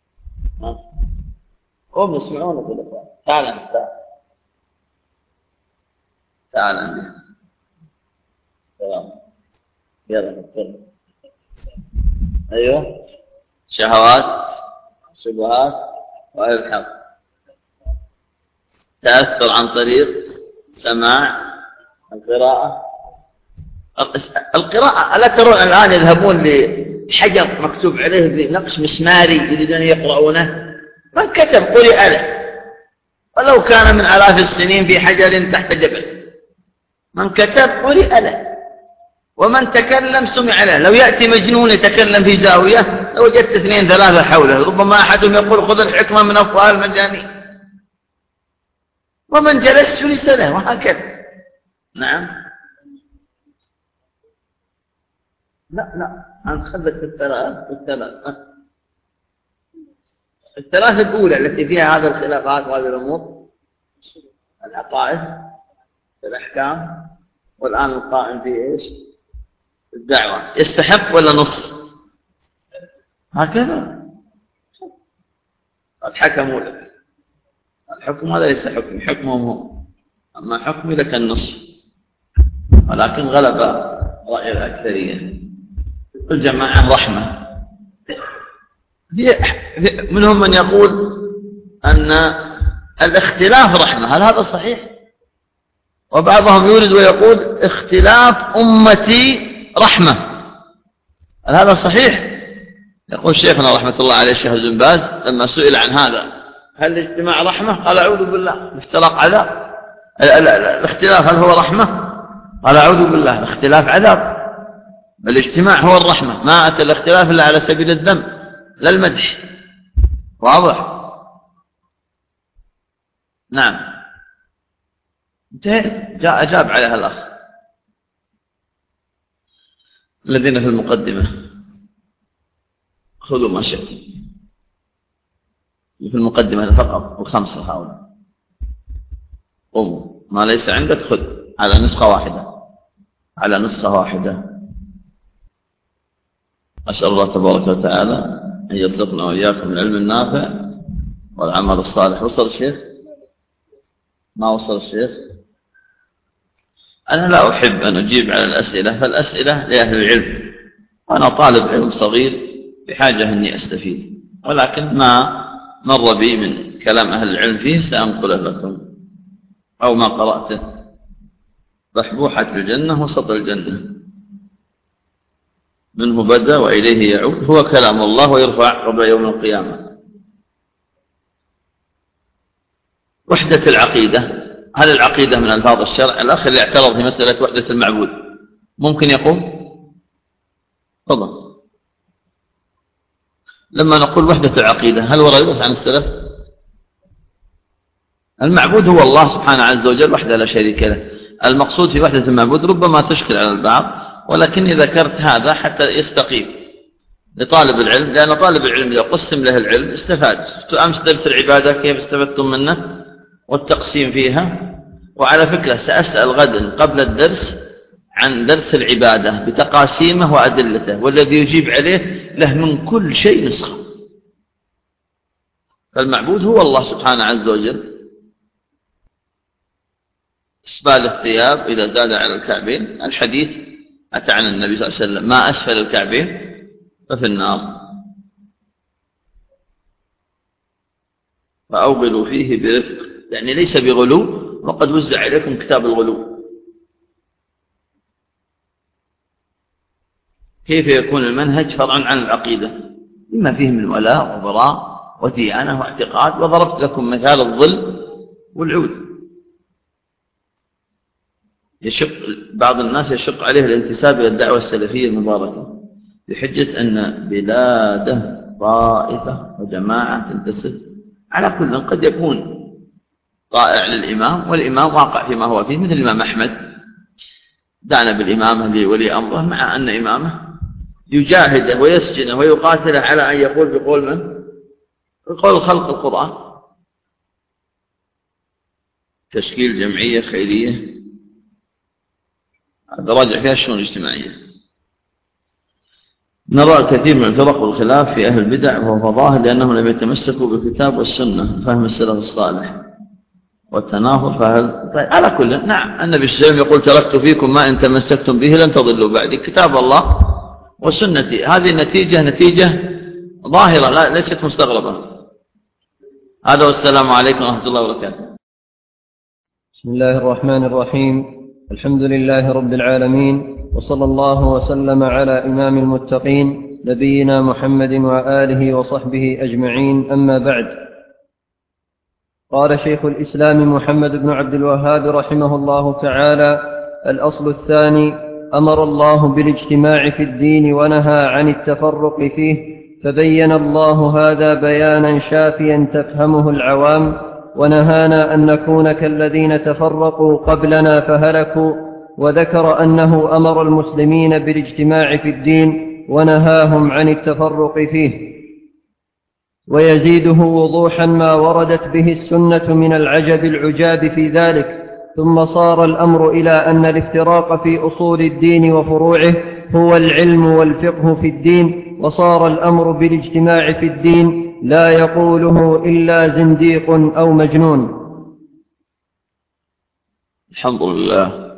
قوم يسمعونك الأخوة. تعال تعال. يلا نتكلم. أيوه شهوات شبهات والحق. تأثر عن طريق سماع القراءة. القراءة ألا ترون الآن يذهبون لحجر مكتوب عليه بنقش مسماري يريدون يقرؤونه؟ من كتب قرئ له ولو كان من آلاف السنين في حجر تحت جبل. من كتب قرئ له ومن تكلم سمع له. لو يأتي مجنون يتكلم في زاوية لوجدت 2 3 حوله، ربما أحدهم يقول خذ الحكمة من أفواه المجانين، ومن جلس جلس له، وهكذا. نعم. لا أنت خذك في الثلاث الأولى التي فيها هذا الخلافات وهذه الأمور، العقائد الأحكام، والآن القائم في إيش؟ الدعوة. يستحق ولا نص؟ هكذا الحكم لك. الحكم هذا ليس حكم، حكمهم هم، أما حكمي لك النصف. ولكن غلب رأي الأكثرية. الجماعة رحمة. منهم من يقول أن الاختلاف رحمة. هل هذا صحيح؟ وبعضهم يورد ويقول اختلاف أمتي رحمة. هل هذا صحيح؟ يقول شيخنا رحمة الله عليه الشيخ بن باز لما سئل عن هذا هل الاجتماع رحمة؟ قال أعوذ بالله، الافتراق عذاب. الاختلاف هل هو رحمة؟ قال أعوذ بالله، الاختلاف عذاب، الاجتماع هو الرحمة، ما أتى الاختلاف إلا على سبيل الذم لا المدح. واضح؟ نعم. جاء أجاب عليها الأخ. الذين في المقدمة خذوا ما شئت، في المقدمة فقط الخمسة هؤلاء، قوموا، ما ليس عندك خذ على نسخة واحدة، على نسخة واحدة. أسأل الله تبارك وتعالى أن يرزقنا وإياكم العلم النافع والعمل الصالح. وصل الشيخ؟ ما وصل الشيخ؟ أنا لا أحب أن أجيب على الأسئلة، فالأسئلة لأهل العلم، وأنا طالب علم صغير بحاجة أني أستفيد، ولكن ما مر بي من كلام أهل العلم فيه سأنقله لكم، أو ما قرأته. بحبوحة الجنة وسط الجنة، منه بدأ وإليه يعود، هو كلام الله ويرفع قبل يوم القيامة. وحدة العقيدة، هل العقيدة من ألفاظ الشرع؟ الأخ اللي اعترض في مسألة وحدة المعبود ممكن يقوم؟ تفضل. لما نقول وحدة العقيدة هل وردت عن السلف؟ المعبود هو الله سبحانه عز وجل وحده لا شريك له. المقصود في وحدة المعبود ربما تشكل على البعض، ولكني ذكرت هذا حتى يستقيم لطالب العلم، لأن طالب العلم إذا قسم له العلم استفاد. أمس درس العبادة كيف استفدتم منه والتقسيم فيها. وعلى فكرة سأسأل غدا قبل الدرس عن درس العبادة بتقاسيمه وأدلته، والذي يجيب عليه له من كل شيء نسخة. فالمعبود هو الله سبحانه عز وجل. إسبال الثياب إذا زاد على الكعبين، الحديث أتى عن النبي صلى الله عليه وسلم: ما أسفل الكعبين ففي النار، فأوغلوا فيه برفق، يعني ليس بغلو، وقد وزع عليكم كتاب الغلو. كيف يكون المنهج فرعا عن العقيدة؟ لما فيه من ولاء وبراء وديانة واعتقاد. وضربت لكم مثال الظل والعود. بعض الناس يشق عليه الانتساب إلى الدعوة السلفية المباركة بحجة أن بلاده طائفة وجماعة تنتسب. على كل قد يكون طائع للإمام، والإمام واقع فيما هو فيه، مثل الإمام أحمد دعنا بالإمامة لولي أمره، مع أن إمامه يجاهده ويسجنه ويقاتله على أن يقول بقول من؟ بقول خلق القرآن. تشكيل جمعية خيرية راجع فيها الشؤون الاجتماعية. نرى الكثير من الفرق والخلاف في أهل البدع وهو ظاهر لأنهم لم يتمسكوا بالكتاب والسنة فهم السلف الصالح والتناظر. فهل على كل نعم، النبي صلى الله عليه وسلم يقول: تركت فيكم ما إن تمسكتم به لن تضلوا بعدي، كتاب الله وسنتي. هذه نتيجة ظاهرة لا ليست مستغربة. هذا والسلام عليكم ورحمة الله وبركاته. بسم الله الرحمن الرحيم. الحمد لله رب العالمين، وصلى الله وسلم على إمام المتقين نبينا محمد وآله وصحبه أجمعين، أما بعد. قال شيخ الإسلام محمد بن عبد الوهاب رحمه الله تعالى: الأصل الثاني: أمر الله بالاجتماع في الدين ونهى عن التفرق فيه، فبين الله هذا بيانا شافيا تفهمه العوام، ونهانا أن نكون كالذين تفرقوا قبلنا فهلكوا، وذكر أنه أمر المسلمين بالاجتماع في الدين ونهاهم عن التفرق فيه. ويزيده وضوحا ما وردت به السنة من العجب العجاب في ذلك. ثم صار الأمر إلى أن الافتراق في أصول الدين وفروعه هو العلم والفقه في الدين، وصار الأمر بالاجتماع في الدين لا يقوله إلا زنديق أو مجنون. الحمد لله،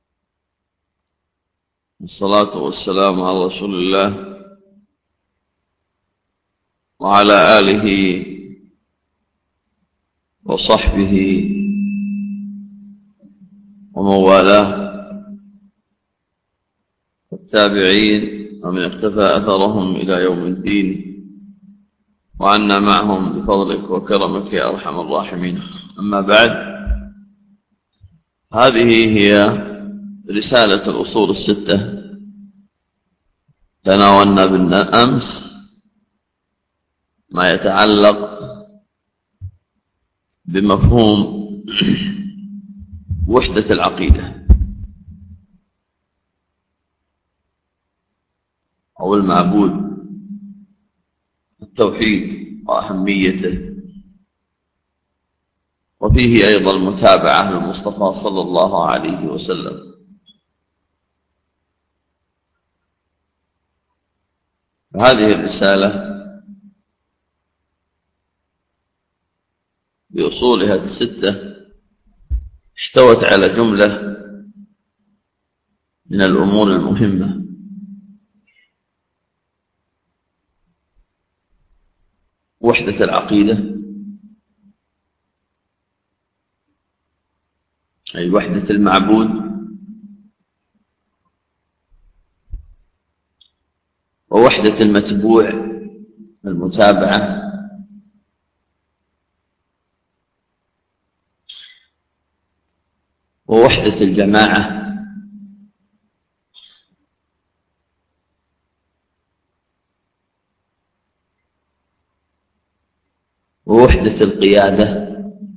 والصلاة والسلام على رسول الله وعلى آله وصحبه ومن والاه والتابعين ومن اقتفى أثرهم إلى يوم الدين، وعنا معهم بفضلك وكرمك يا أرحم الراحمين. أما بعد، هذه هي رسالة الأصول الستة تناولنا بالأمس ما يتعلق بمفهوم وحدة العقيدة أو المعبود، التوحيد وأهميته، وفيه أيضا المتابعة للمصطفى صلى الله عليه وسلم. هذه الرسالة بأصولها الستة احتوت على جملة من الأمور المهمة. وحدة العقيدة أي وحدة المعبود، ووحدة المتبوع المتابعة، ووحدة الجماعة، ووحدة القيادة،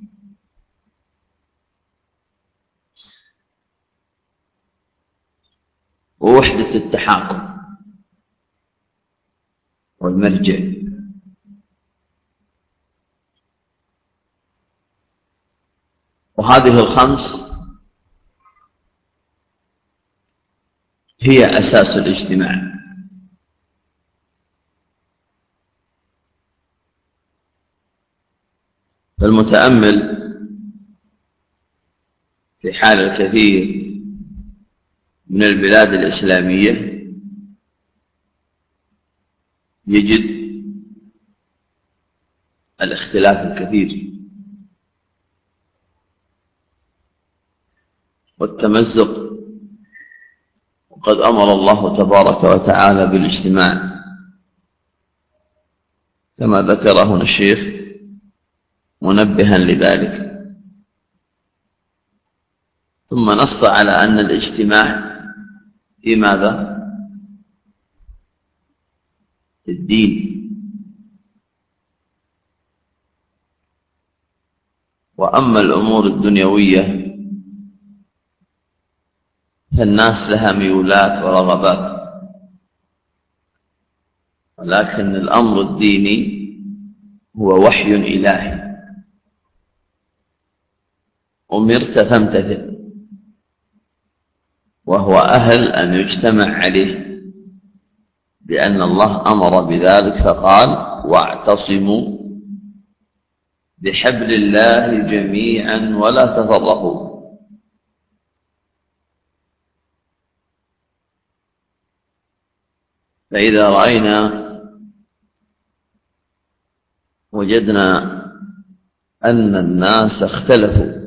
ووحدة التحاكم والمرجع. وهذه الخمس هي أساس الاجتماع. فالمتأمل في حال الكثير من البلاد الإسلامية يجد الاختلاف الكثير والتمزق، وقد أمر الله تبارك وتعالى بالاجتماع كما ذكر هنا الشيخ منبها لذلك، ثم نص على أن الاجتماع في ماذا؟ في الدين. وأما الأمور الدنيوية فالناس لها ميولات ورغبات، ولكن الأمر الديني هو وحي إلهي، أمرت فامتثل، وهو أهل أن يجتمع عليه، لأن الله أمر بذلك فقال: واعتصموا بحبل الله جميعا ولا تفرقوا. فإذا رأينا وجدنا أن الناس اختلفوا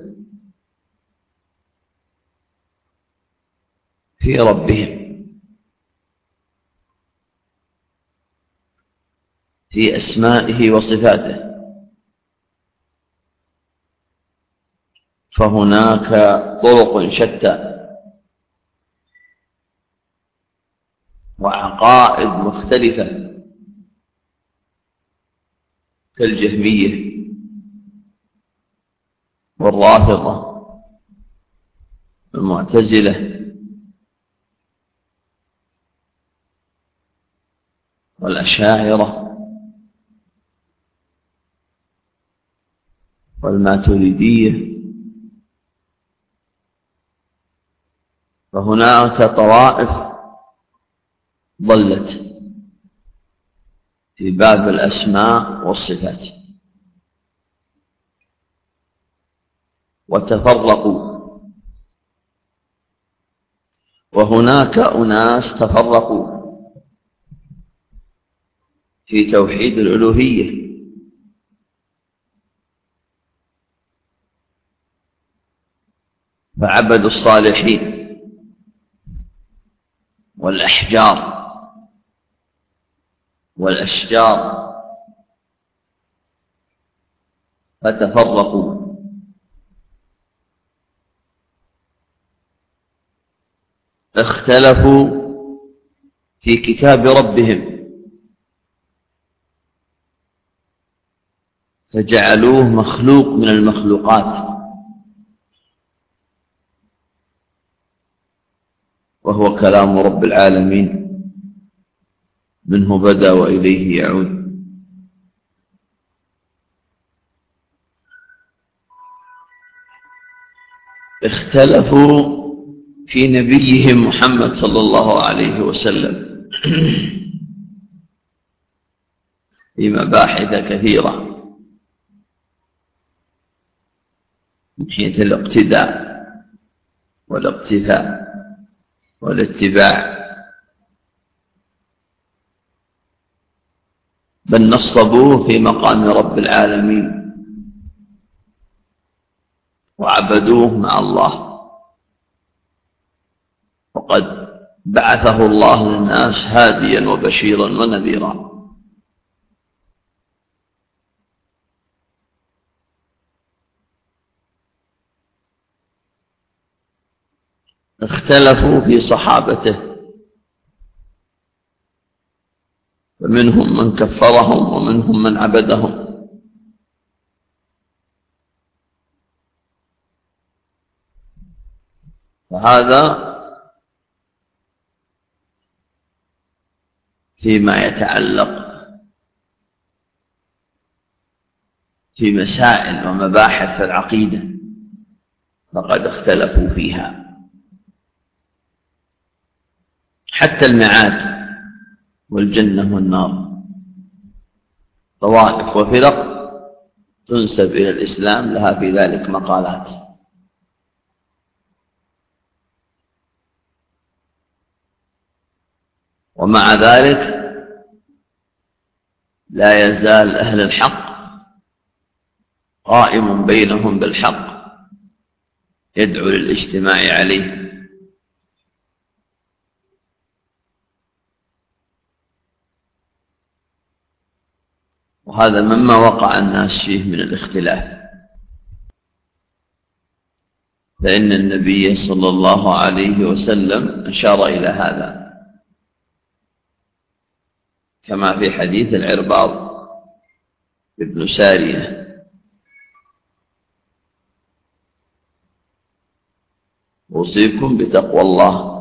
في ربهم، في أسمائه وصفاته، فهناك طرق شتى وعقائد مختلفة كالجهمية والرافضة والمعتزلة والأشاعرة والماتريدية. فهناك طوائف ضلت في باب الأسماء والصفات وتفرقوا، وهناك أناس تفرقوا في توحيد الألوهية، فعبدوا الصالحين والأحجار والأشجار فتفرقوا. اختلفوا في كتاب ربهم فجعلوه مخلوق من المخلوقات، وهو كلام رب العالمين منه بدأ وإليه يعود. اختلفوا في نبيهم محمد صلى الله عليه وسلم في مباحث كثيرة من حيث الاقتداء والاقتفاء والاتباع، بل نصبوه في مقام رب العالمين وعبدوه مع الله، وقد بعثه الله للناس هاديا وبشيرا ونذيرا. اختلفوا في صحابته، فمنهم من كفرهم ومنهم من عبدهم، وهذا فيما يتعلق في مسائل ومباحث العقيدة فقد اختلفوا فيها. حتى المعاد والجنة والنار طوائف وفرق تنسب إلى الإسلام لها في ذلك مقالات، ومع ذلك لا يزال أهل الحق قائم بينهم بالحق يدعو للاجتماع عليه. وهذا مما وقع الناس فيه من الاختلاف، فإن النبي صلى الله عليه وسلم أشار إلى هذا كما في حديث العرباض ابن سارية: أوصيكم بتقوى الله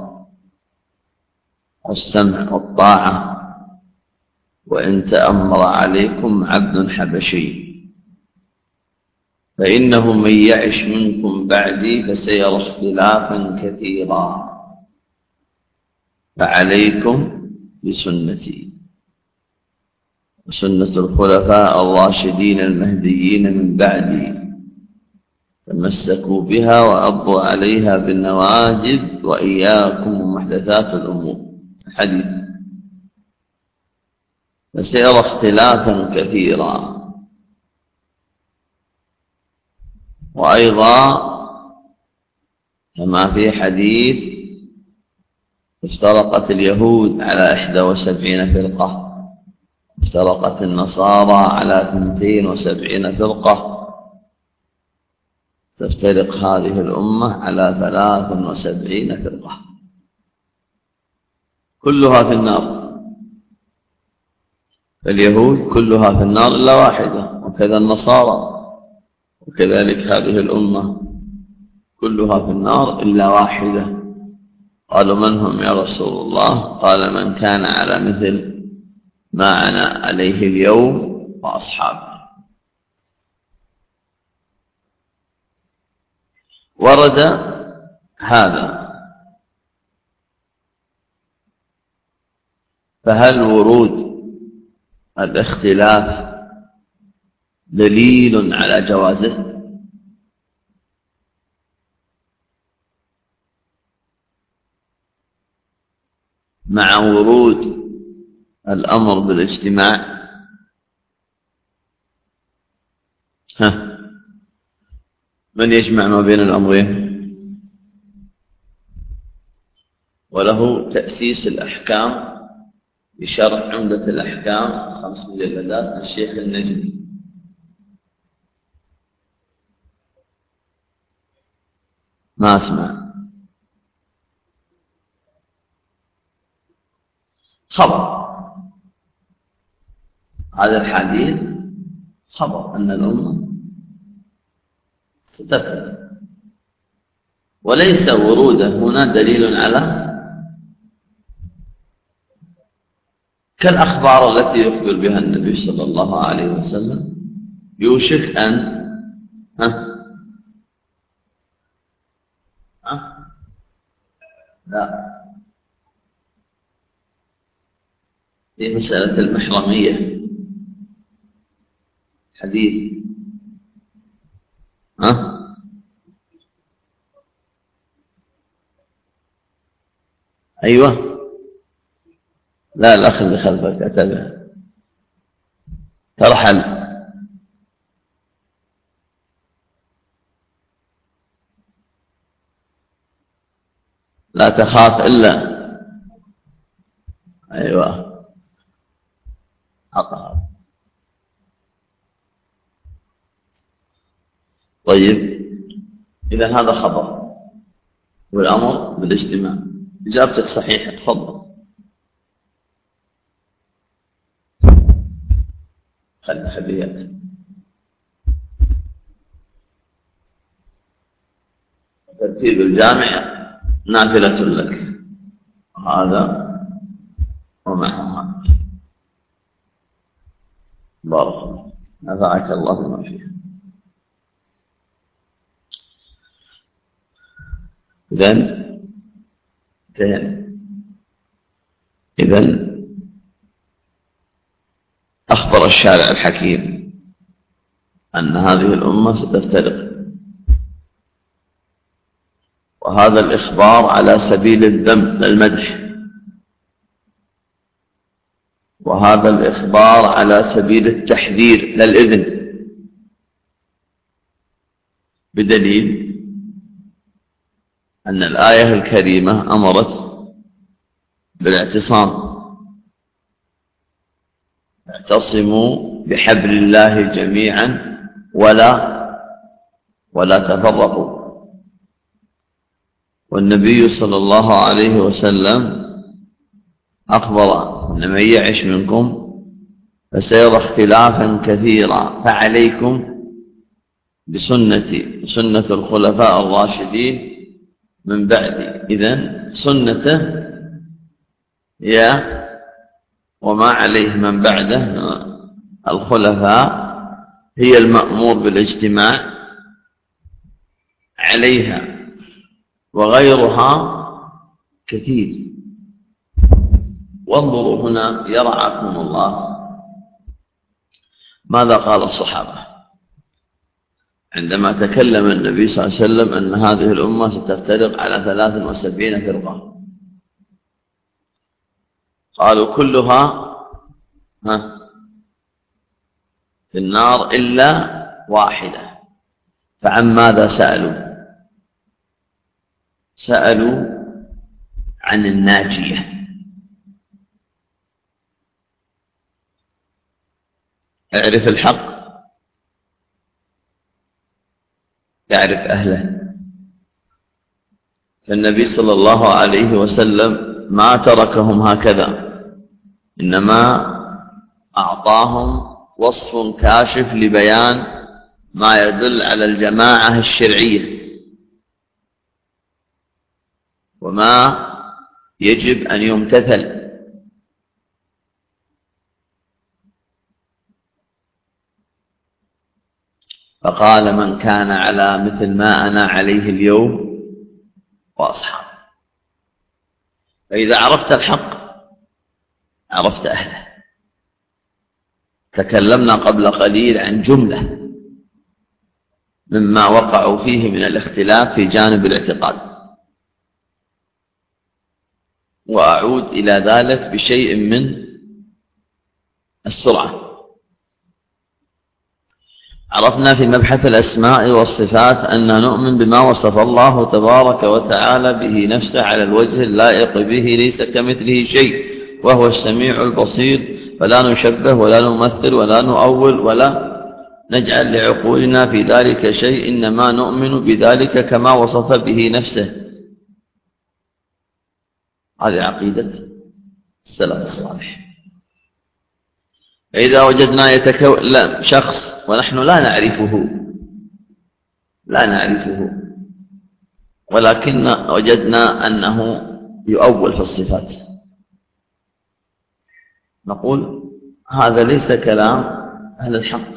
والسمع والطاعة وإن تأمر عليكم عبد حبشي، فإنه من يعش منكم بعدي فسيرى اختلافا كثيرا، فعليكم بسنتي وسنة الخلفاء الراشدين المهديين من بعدي، تمسكوا بها وعضوا عليها بالنواجذ وإياكم ومحدثات الأمور. حديث. فسيرى اختلافا كثيرا. وأيضا كما في حديث: افترقت اليهود على 71 فرقة، افترقت النصارى على 72 فرقة، تفترق هذه الأمة على 73 فرقة، كلها في النار. فاليهود كلها في النار إلا واحدة، وكذا النصارى، وكذلك هذه الأمة كلها في النار إلا واحدة. قالوا: من هم يا رسول الله؟ قال: من كان على مثل ما أنا عليه اليوم وأصحابي. ورد هذا، فهل ورود الاختلاف دليل على جوازه؟ مع ورود الأمر بالاجتماع؟ من يجمع ما بين الأمرين؟ وله تأسيس الأحكام بشرح عمدة الأحكام 5 مجلدات للشيخ النجمي. ما أسمع. خبر، هذا الحديث خبر أن الأمة ستفترق، وليس وروده هنا دليل على كالأخبار التي يخبر بها النبي صلى الله عليه وسلم يوشك أن لا، في مسألة المحرمية حديث أيوة، لا الأخ اللي خلفك أتبع ترحل، لا تخاف إلا أيوة أطهر. طيب، إذا هذا خبر والأمر بالاجتماع. إجابتك صحيحة، تفضل. خليها ترتيب الجامع نافلة لك، هذا ومعه بارك الله، نفعك الله بما فيه. إذن أخبر الشارع الحكيم أن هذه الأمة ستفترق، وهذا الإخبار على سبيل الذم للمدح، وهذا الإخبار على سبيل التحذير للإذن، بدليل أن الآية الكريمة أمرت بالاعتصام، اعتصموا بحبل الله جميعا ولا تفرقوا. والنبي صلى الله عليه وسلم أخبر أن من يعش منكم فسيرى اختلافا كثيرا، فعليكم بسنتي وسنة الخلفاء الراشدين من بعدي. إذن سنته وما عليه من بعده الخلفاء هي المأمور بالاجتماع عليها، وغيرها كثير. وانظروا هنا يرعاكم الله ماذا قال الصحابة عندما تكلم النبي صلى الله عليه وسلم أن هذه الأمة ستفترق على 73 فرقة. قالوا كلها في النار إلا واحدة. فعن ماذا سألوا؟ سألوا عن الناجية. اعرف الحق، تعرف أهله. فالنبي صلى الله عليه وسلم ما تركهم هكذا، إنما أعطاهم وصف كاشف لبيان ما يدل على الجماعة الشرعية وما يجب أن يمتثل. فقال من كان على مثل ما أنا عليه اليوم وأصحابه. فإذا عرفت الحق عرفت أهله. تكلمنا قبل قليل عن جملة مما وقعوا فيه من الاختلاف في جانب الاعتقاد، وأعود إلى ذلك بشيء من السرعة. عرفنا في مبحث الأسماء والصفات أن نؤمن بما وصف الله تبارك وتعالى به نفسه على الوجه اللائق به، ليس كمثله شيء وهو السميع البصير، فلا نشبه ولا نمثل ولا نؤول ولا نجعل لعقولنا في ذلك شيء، إنما نؤمن بذلك كما وصف به نفسه. هذه عقيدة السلف الصالح. فإذا وجدنا شخص ونحن لا نعرفه ولكن وجدنا أنه يؤول في الصفات، نقول هذا ليس كلام أهل الحق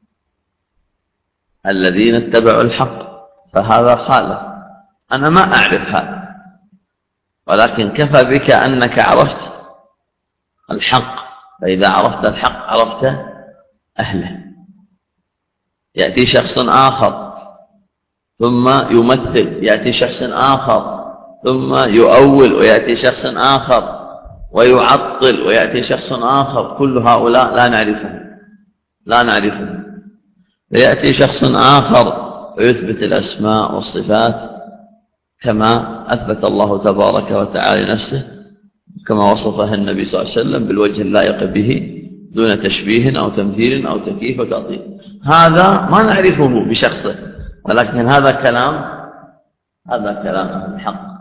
الذين اتبعوا الحق، فهذا خالف. أنا ما أعرف هذا، ولكن كفى بك أنك عرفت الحق، فإذا عرفت الحق عرفت أهله. يأتي شخص آخر ثم يمثل، يأتي شخص آخر ثم يؤول، ويأتي شخص آخر ويعطل، ويأتي شخص آخر، كل هؤلاء لا نعرفهم. ويأتي شخص آخر ويثبت الأسماء والصفات كما أثبت الله تبارك وتعالى نفسه، كما وصفه النبي صلى الله عليه وسلم بالوجه اللائق به دون تشبيه أو تمثيل أو تكييف وتعطيل. هذا ما نعرفه بشخصه، ولكن هذا كلام أهل الحق.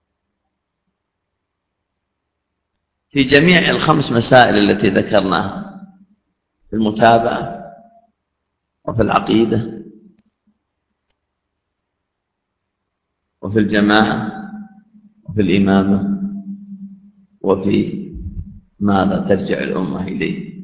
في جميع الخمس مسائل التي ذكرناها، في المتابعة وفي العقيدة وفي الجماعة وفي الإمامة وفي ماذا ترجع الأمة إليه،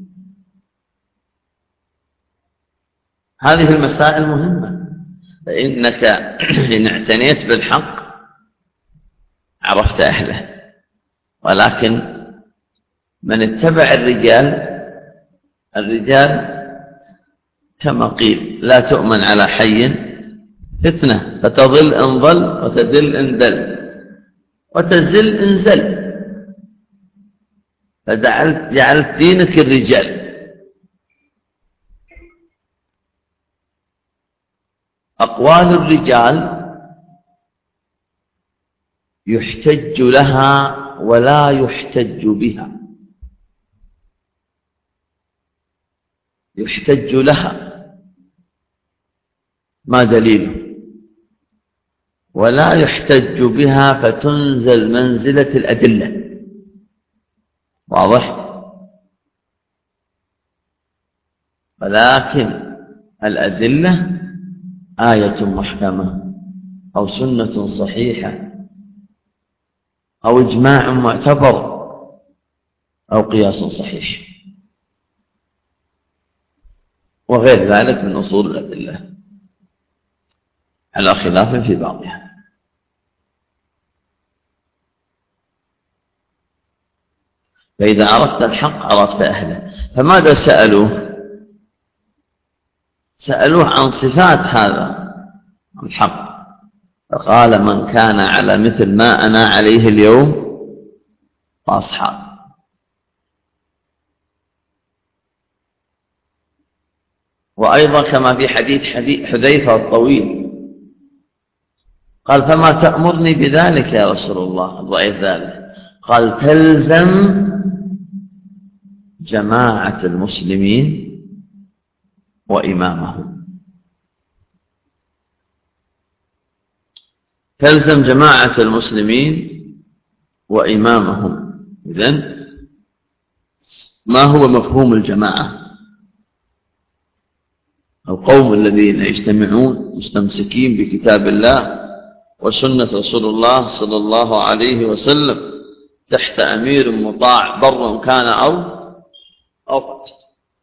هذه المسائل مهمة. فإنك إن اعتنيت بالحق عرفت أهله، ولكن من اتبع الرجال كما قيل لا تؤمن على حي فتنة، فتضل إن ضل وتدل إن دل وتزل إن زل، فجعلت دينك الرجال. أقوال الرجال يحتج لها ولا يحتج بها، يحتج لها ما دليله، ولا يحتج بها فتنزل منزلة الأدلة. واضح؟ ولكن الأدلة آية محكمة أو سنة صحيحة أو إجماع معتبر أو قياس صحيح وغير ذلك من أصول الأدلة على خلاف في بعضها. فإذا عرفت الحق عرفت أهله. فماذا سألوه عن صفات هذا الحق، فقال من كان على مثل ما أنا عليه اليوم فأصحاب. وأيضا كما في حديث حذيفة الطويل قال فما تأمرني بذلك يا رسول الله، ضعيف ذلك، قال تلزم جماعة المسلمين وإمامهم. تلزم جماعة المسلمين وإمامهم. إذن ما هو مفهوم الجماعة؟ القوم الذين يجتمعون مستمسكين بكتاب الله وسنة رسول الله صلى الله عليه وسلم تحت أمير مطاع بر كان أو فاجر.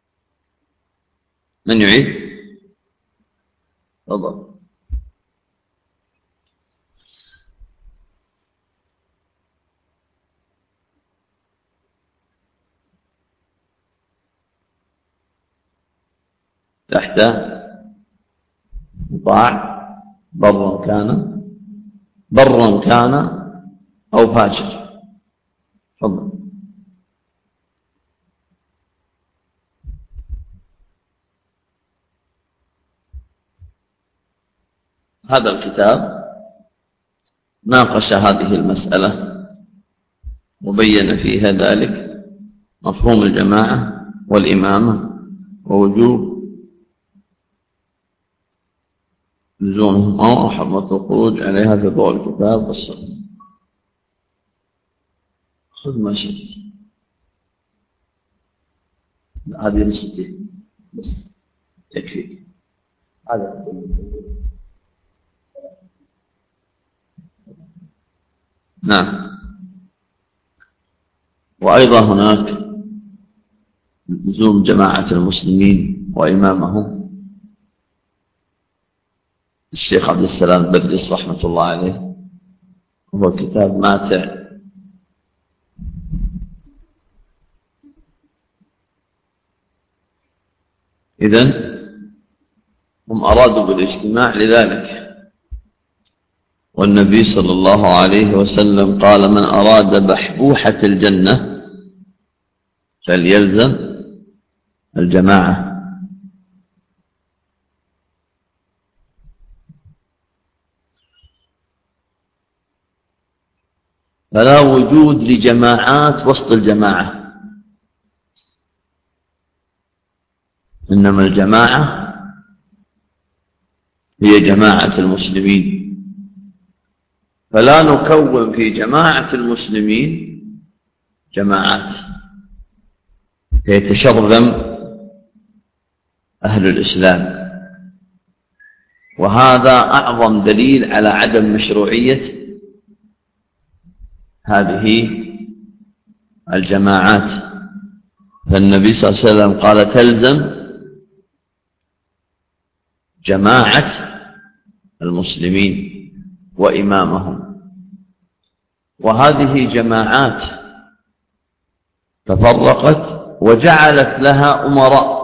من يعيد؟ تفضل. تحت مطاع برا كان أو فاجر. تفضل. هذا الكتاب ناقش هذه المسألة وبين فيها ذلك مفهوم الجماعة والإمامة ووجوب لزومهم أو حرمة الخروج عليها في ضوء الكتاب والسنة. خذ ما شئت. هذه نسختين بس تكفيك. هذا نعم. وأيضا هناك لزوم جماعة المسلمين وإمامهم. الشيخ عبد السلام بدرس رحمة الله عليه، هو كتاب ماتع. إذن هم أرادوا بالاجتماع لذلك، والنبي صلى الله عليه وسلم قال: من أراد بحبوحة الجنة فليلزم الجماعة. فلا وجود لجماعات وسط الجماعة، إنما الجماعة هي جماعة المسلمين. فلا نكون في جماعة المسلمين جماعات يتشرذم أهل الإسلام، وهذا أعظم دليل على عدم مشروعية هذه الجماعات. فالنبي صلى الله عليه وسلم قال: تلزم جماعة المسلمين وإمامهم. وهذه جماعات تفرقت وجعلت لها أمراء.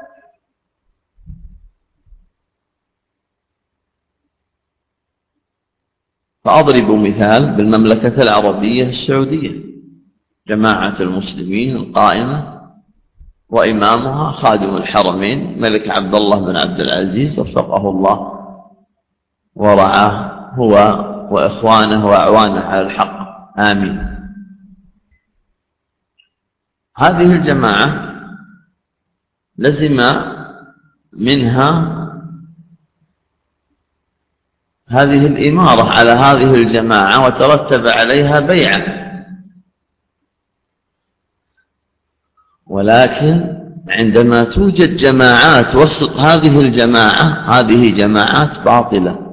فأضرب مثال بالمملكة العربية السعودية، جماعة المسلمين القائمة وإمامها خادم الحرمين ملك عبد الله بن عبد العزيز وفقه الله ورعاه هو وإخوانه وأعوانه على الحق، آمين. هذه الجماعة لزم منها هذه الإمارة على هذه الجماعة وترتب عليها بيعة. ولكن عندما توجد جماعات وسط هذه الجماعة، هذه جماعات باطلة.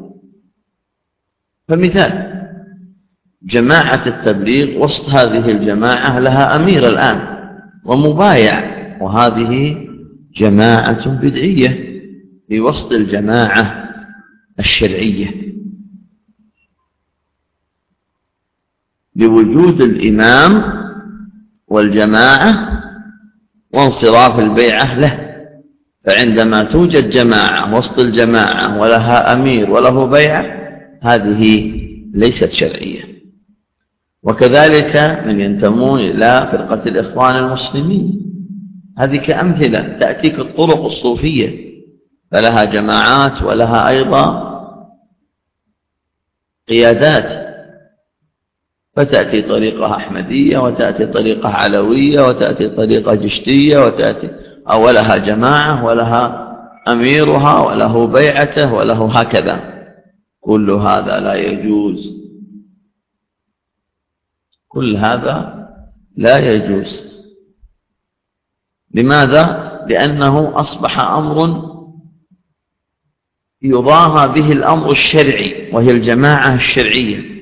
فمثال جماعة التبليغ وسط هذه الجماعة لها أمير الآن ومبايع، وهذه جماعة بدعية في وسط الجماعة الشرعية، بوجود الإمام والجماعة وانصراف البيعة له. فعندما توجد جماعة وسط الجماعة ولها أمير وله بيعة، هذه ليست شرعية. وكذلك من ينتمون إلى فرقة الإخوان المسلمين، هذه كأمثلة تأتيك الطرق الصوفية، فلها جماعات ولها أيضا قيادات، فتأتي طريقة أحمدية وتأتي طريقة علوية وتأتي طريقة جشتية وتأتي ولها جماعة ولها أميرها وله بيعته وله هكذا. كل هذا لا يجوز، كل هذا لا يجوز. لماذا؟ لأنه أصبح أمر يضاهى به الأمر الشرعي، وهي الجماعة الشرعية.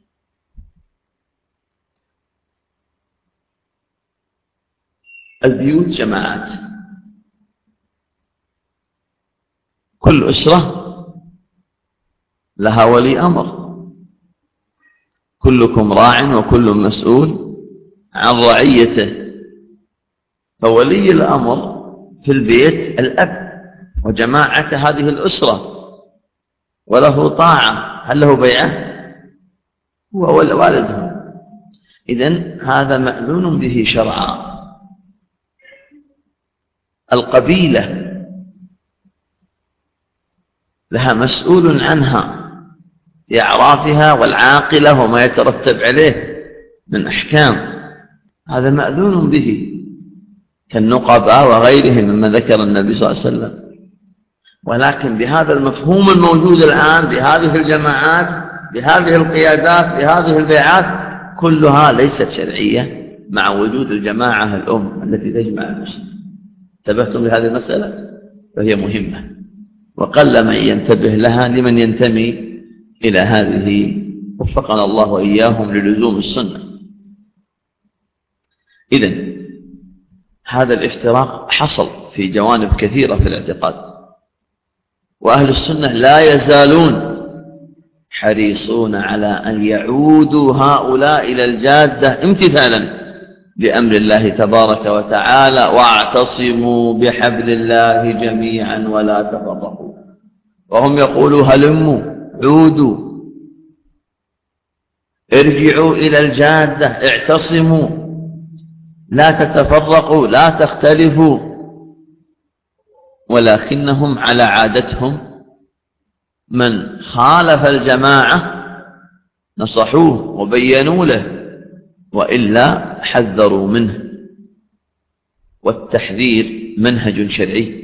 البيوت جماعات، كل أسرة لها ولي أمر، كلكم راع وكل مسؤول عن رعيته. فولي الأمر في البيت الأب وجماعة هذه الأسرة، وله طاعة. هل له بيعة؟ هو والده. إذن هذا مأذون به شرعا. القبيلة لها مسؤول عنها في أعرافها والعاقلة وما يترتب عليه من أحكام، هذا مأذون به كالنقباء وغيرهم مما ذكر النبي صلى الله عليه وسلم. ولكن بهذا المفهوم الموجود الآن، بهذه الجماعات، بهذه القيادات، بهذه البيعات، كلها ليست شرعية مع وجود الجماعة الأم التي تجمع المسلمين. انتبهتم لهذه المسألة؟ فهي مهمة، وقل من ينتبه لها لمن ينتمي إلى هذه، وفقنا الله وإياهم للزوم السنة. إذن هذا الافتراق حصل في جوانب كثيرة في الاعتقاد، وأهل السنة لا يزالون حريصون على أن يعودوا هؤلاء إلى الجادة امتثالا لأمر الله تبارك وتعالى: واعتصموا بحبل الله جميعا ولا تفرقوا. وهم يقولوا: هلموا، عودوا، ارجعوا إلى الجادة، اعتصموا، لا تتفرقوا، لا تختلفوا. ولكنهم على عادتهم من خالف الجماعة نصحوه وبينوا له، وإلا حذروا منه. والتحذير منهج شرعي،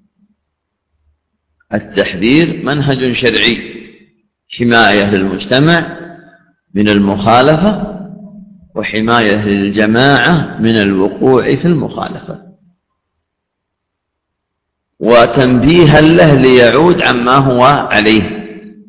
التحذير منهج شرعي، حماية للمجتمع من المخالفة، وحماية للجماعة من الوقوع في المخالفة، وتنبيها له ليعود عما هو عليه.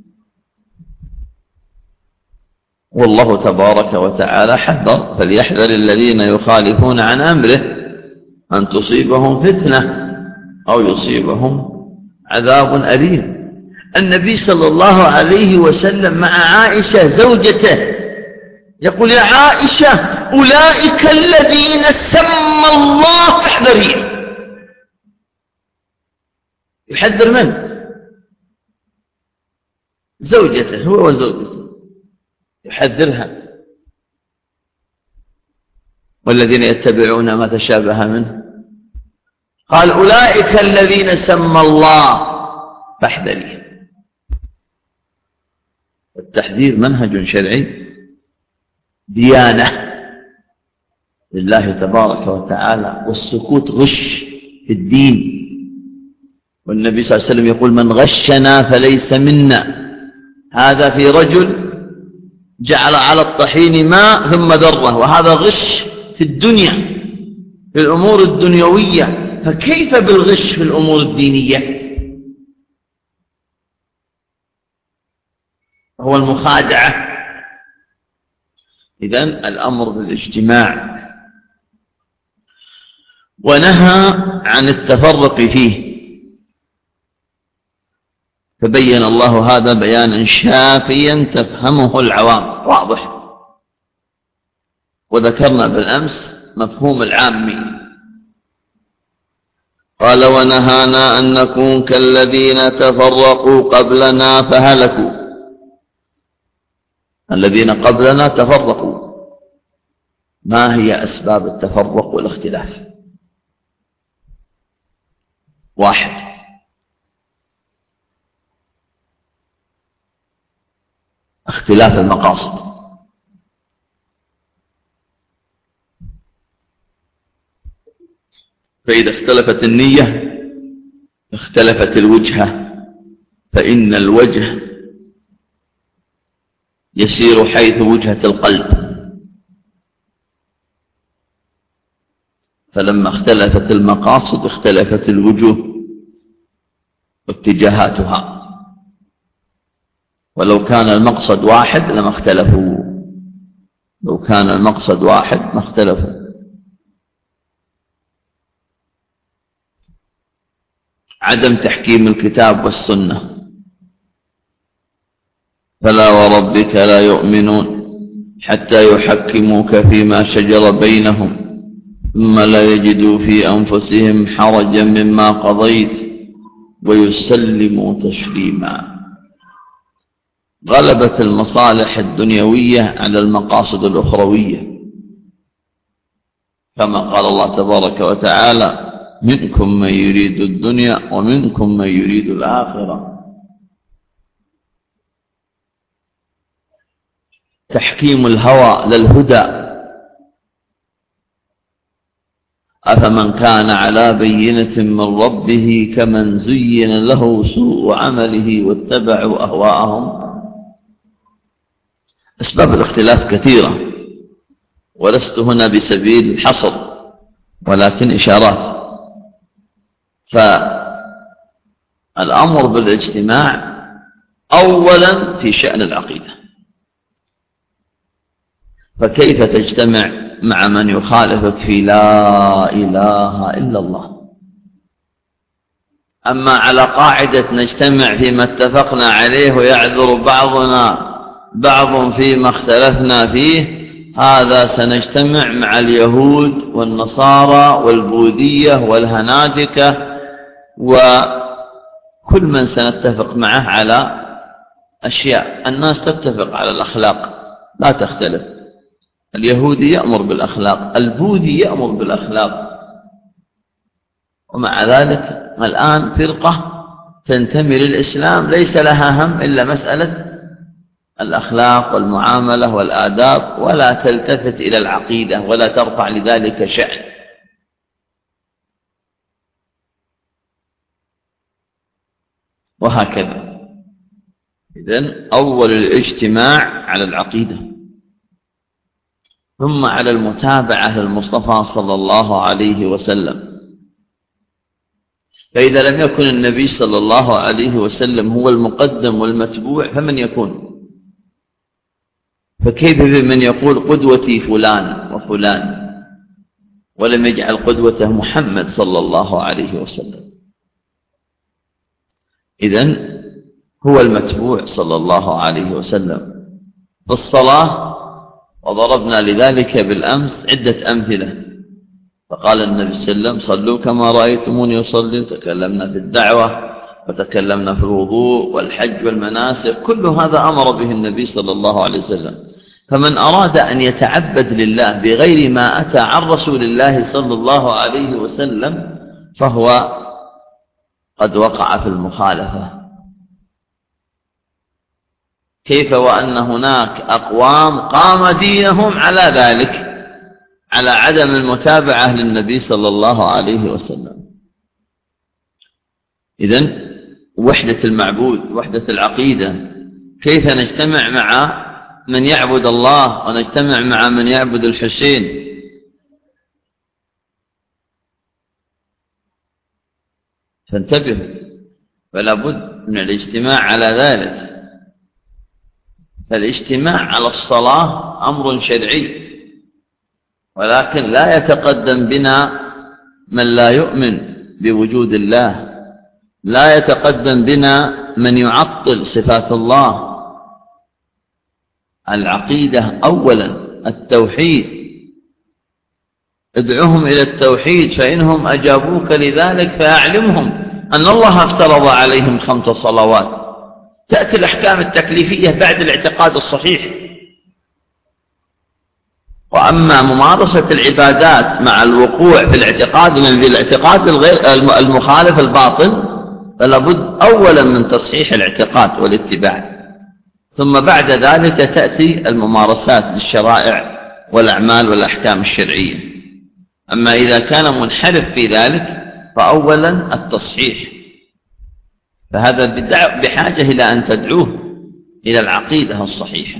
والله تبارك وتعالى حذر: فليحذر الذين يخالفون عن أمره أن تصيبهم فتنة أو يصيبهم عذاب أليم. النبي صلى الله عليه وسلم مع عائشة زوجته يقول: يا عائشة، أولئك الذين سمى الله فاحذرين. يحذر من؟ زوجته، هو وزوجته يحذرها. والذين يتبعون ما تشابه منه، قال: أولئك الذين سمى الله فاحذرين. التحذير منهج شرعي، ديانة لله تبارك وتعالى، والسكوت غش في الدين. والنبي صلى الله عليه وسلم يقول: من غشنا فليس منا. هذا في رجل جعل على الطحين ماء ثم ذره، وهذا غش في الدنيا، في الأمور الدنيوية، فكيف بالغش في الأمور الدينية؟ هو المخادعة. إذن الأمر بالاجتماع، ونهى عن التفرق فيه. فبين الله هذا بيانا شافيا تفهمه العوام، واضح. وذكرنا بالأمس مفهوم العامي. قال: ونهانا أن نكون كالذين تفرقوا قبلنا فهلكوا. الذين قبلنا تفرقوا. ما هي أسباب التفرق والاختلاف؟ واحد: اختلاف المقاصد. فإذا اختلفت النية اختلفت الوجهة، فإن الوجه يسير حيث وجهة القلب. فلما اختلفت المقاصد اختلفت الوجوه واتجاهاتها. ولو كان المقصد واحد لما اختلفوا، لو كان المقصد واحد ما اختلفوا. عدم تحكيم الكتاب والسنة. فلا وربك لا يؤمنون حتى يحكموك فيما شجر بينهم ثم لا يجدوا في أنفسهم حرجا مما قضيت ويسلموا تسليما. غلبت المصالح الدنيوية على المقاصد الأخروية، كما قال الله تبارك وتعالى: منكم من يريد الدنيا ومنكم من يريد الآخرة. تحكيم الهوى للهدى. أفمن كان على بينة من ربه كمن زين له سوء عمله واتبعوا أهواءهم. أسباب الاختلاف كثيرة، ولست هنا بسبيل الحصر ولكن إشارات. فالأمر بالاجتماع أولا في شأن العقيدة، فكيف تجتمع مع من يخالفك في لا إله إلا الله؟ أما على قاعدة نجتمع فيما اتفقنا عليه ويعذر بعضنا بعض فيما اختلفنا فيه، هذا سنجتمع مع اليهود والنصارى والبوذية والهنادكة وكل من سنتفق معه على أشياء. الناس تتفق على الأخلاق لا تختلف، اليهودي يأمر بالأخلاق، البوذي يأمر بالأخلاق، ومع ذلك الآن فرقة تنتمي للإسلام ليس لها هم إلا مسألة الأخلاق والمعاملة والآداب، ولا تلتفت إلى العقيدة ولا ترفع لذلك شأن. وهكذا. إذن أول الاجتماع على العقيدة، ثم على المتابعة للمصطفى صلى الله عليه وسلم. فإذا لم يكن النبي صلى الله عليه وسلم هو المقدم والمتبوع فمن يكون؟ فكيف بمن يقول قدوتي فلان وفلان ولم يجعل قدوته محمد صلى الله عليه وسلم؟ إذن هو المتبوع صلى الله عليه وسلم. في الصلاة، وضربنا لذلك بالأمس عدة أمثلة، فقال النبي صلى الله عليه وسلم صلوا كما رأيتموني أصلي، تكلمنا في الدعوة وتكلمنا في الوضوء والحج والمناسك، كل هذا أمر به النبي صلى الله عليه وسلم. فمن أراد أن يتعبد لله بغير ما أتى عن رسول الله صلى الله عليه وسلم فهو قد وقع في المخالفة. كيف وأن هناك أقوام قام دينهم على ذلك، على عدم المتابعة للنبي صلى الله عليه وسلم. إذن وحدة المعبود، وحدة العقيدة، كيف نجتمع مع من يعبد الله ونجتمع مع من يعبد الحسين؟ فانتبهوا، فلا بد من الاجتماع على ذلك. فالاجتماع على الصلاة أمر شرعي، ولكن لا يتقدم بنا من لا يؤمن بوجود الله، لا يتقدم بنا من يعطل صفات الله. العقيدة أولا التوحيد، ادعوهم إلى التوحيد، فإنهم أجابوك لذلك فأعلمهم أن الله افترض عليهم 5 صلوات. تأتي الأحكام التكليفية بعد الاعتقاد الصحيح. وأما ممارسة العبادات مع الوقوع في الاعتقاد المخالف الباطل، فلا بد أولا من تصحيح الاعتقاد والاتباع، ثم بعد ذلك تأتي الممارسات للشرائع والأعمال والأحكام الشرعية. أما إذا كان منحرف في ذلك فأولا التصحيح، فهذا بحاجة إلى أن تدعوه إلى العقيدة الصحيحة.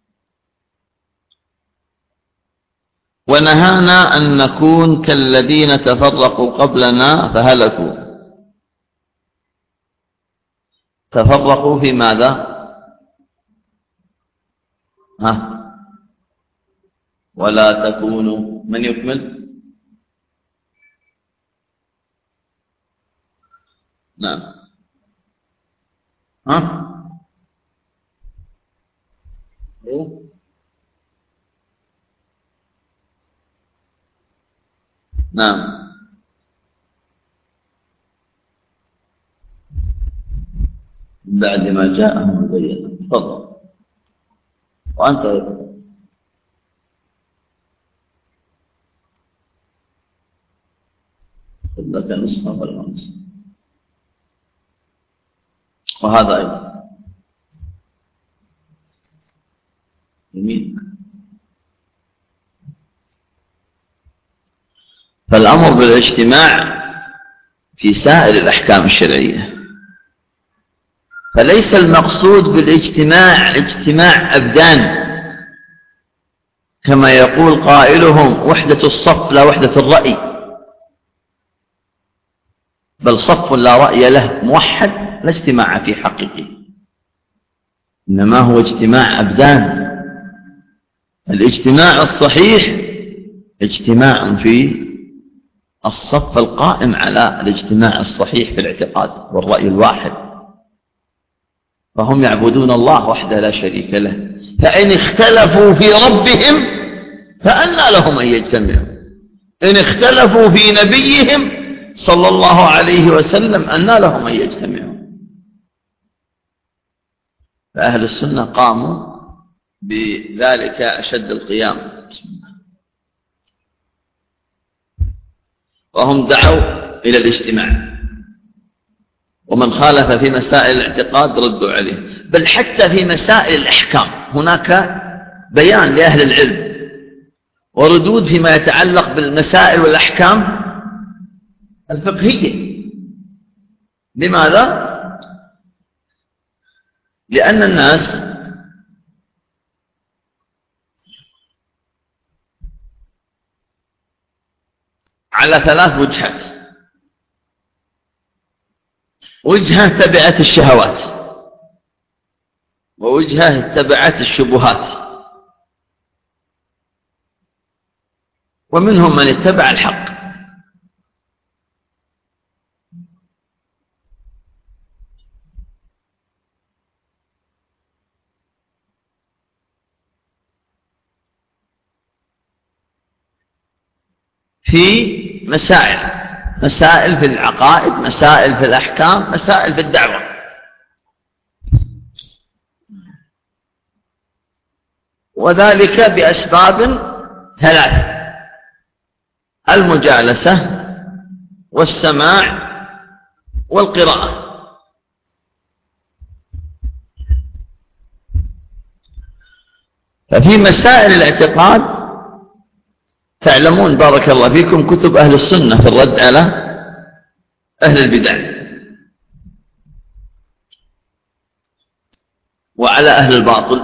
ونهانا أن نكون كالذين تفرقوا قبلنا فهلكوا. تفرقوا في ماذا؟ ولا تكونوا، من يكمل؟ نعم. نعم. بعد ما جاءهم البينة. تفضل. وأنت أيضا. لك نصف ولا نصف. وهذا أيضا جميل. فالأمر بالاجتماع في سائر الأحكام الشرعية، فليس المقصود بالاجتماع اجتماع أبدان كما يقول قائلهم وحدة الصف لا وحدة الرأي، بل صف لا رأي له موحد لا اجتماع في حقه، إنما هو اجتماع أبدان. الاجتماع الصحيح اجتماع في الصف القائم على الاجتماع الصحيح في الاعتقاد والرأي الواحد، فهم يعبدون الله وحده لا شريك له، فإن اختلفوا في ربهم فأنى لهم أن يجتمعوا، إن اختلفوا في نبيهم صلى الله عليه وسلم أنى لهم أن يجتمعوا. فأهل السنة قاموا بذلك أشد القيام، وهم دعوا إلى الاجتماع، ومن خالف في مسائل الاعتقاد ردوا عليه، بل حتى في مسائل الأحكام هناك بيان لأهل العلم وردود فيما يتعلق بالمسائل والأحكام الفقهية. لماذا؟ لأن الناس على 3 وجهات: وجهة تبعت الشهوات، ووجهة تبعت الشبهات، ومنهم من اتبع الحق. في مسائل في العقائد، مسائل في الأحكام، مسائل في الدعوة. وذلك بأسباب 3: المجالسة والسماع والقراءة. ففي مسائل الاعتقاد تعلمون بارك الله فيكم كتب أهل السنة في الرد على أهل البدع وعلى أهل الباطل،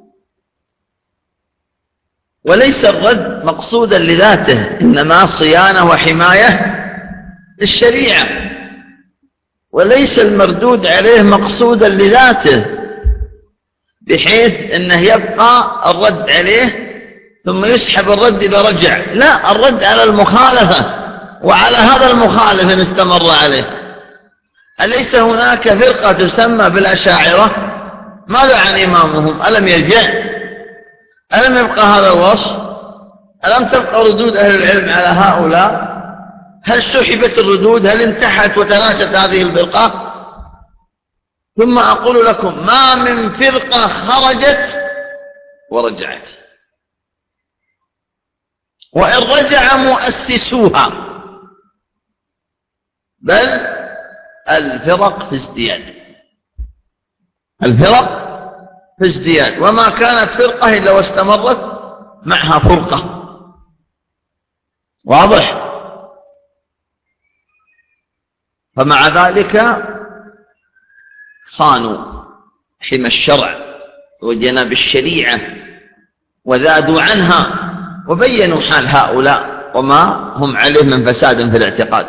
وليس الرد مقصودا لذاته، إنما صيانة وحماية للشريعة، وليس المردود عليه مقصودا لذاته بحيث أنه يبقى الرد عليه ثم يسحب الرد إذا رجع. لا، الرد على المخالفة وعلى هذا المخالف إن استمر عليه. أليس هناك فرقة تسمى بالأشاعرة؟ ماذا عن إمامهم؟ ألم يرجع؟ ألم يبقى هذا الوصف؟ ألم تبقى ردود أهل العلم على هؤلاء؟ هل سحبت الردود؟ هل انتحت وتلاشت هذه الفرقة؟ ثم أقول لكم ما من فرقة خرجت ورجعت، وإن رجع مؤسسوها، بل الفرق في ازدياد، الفرق في ازدياد، وما كانت فرقة إلا واستمرت معها فرقة. واضح؟ فمع ذلك صانوا حمى الشرع وجناب الشريعة وذادوا عنها وبينوا حال هؤلاء وما هم عليه من فساد في الاعتقاد.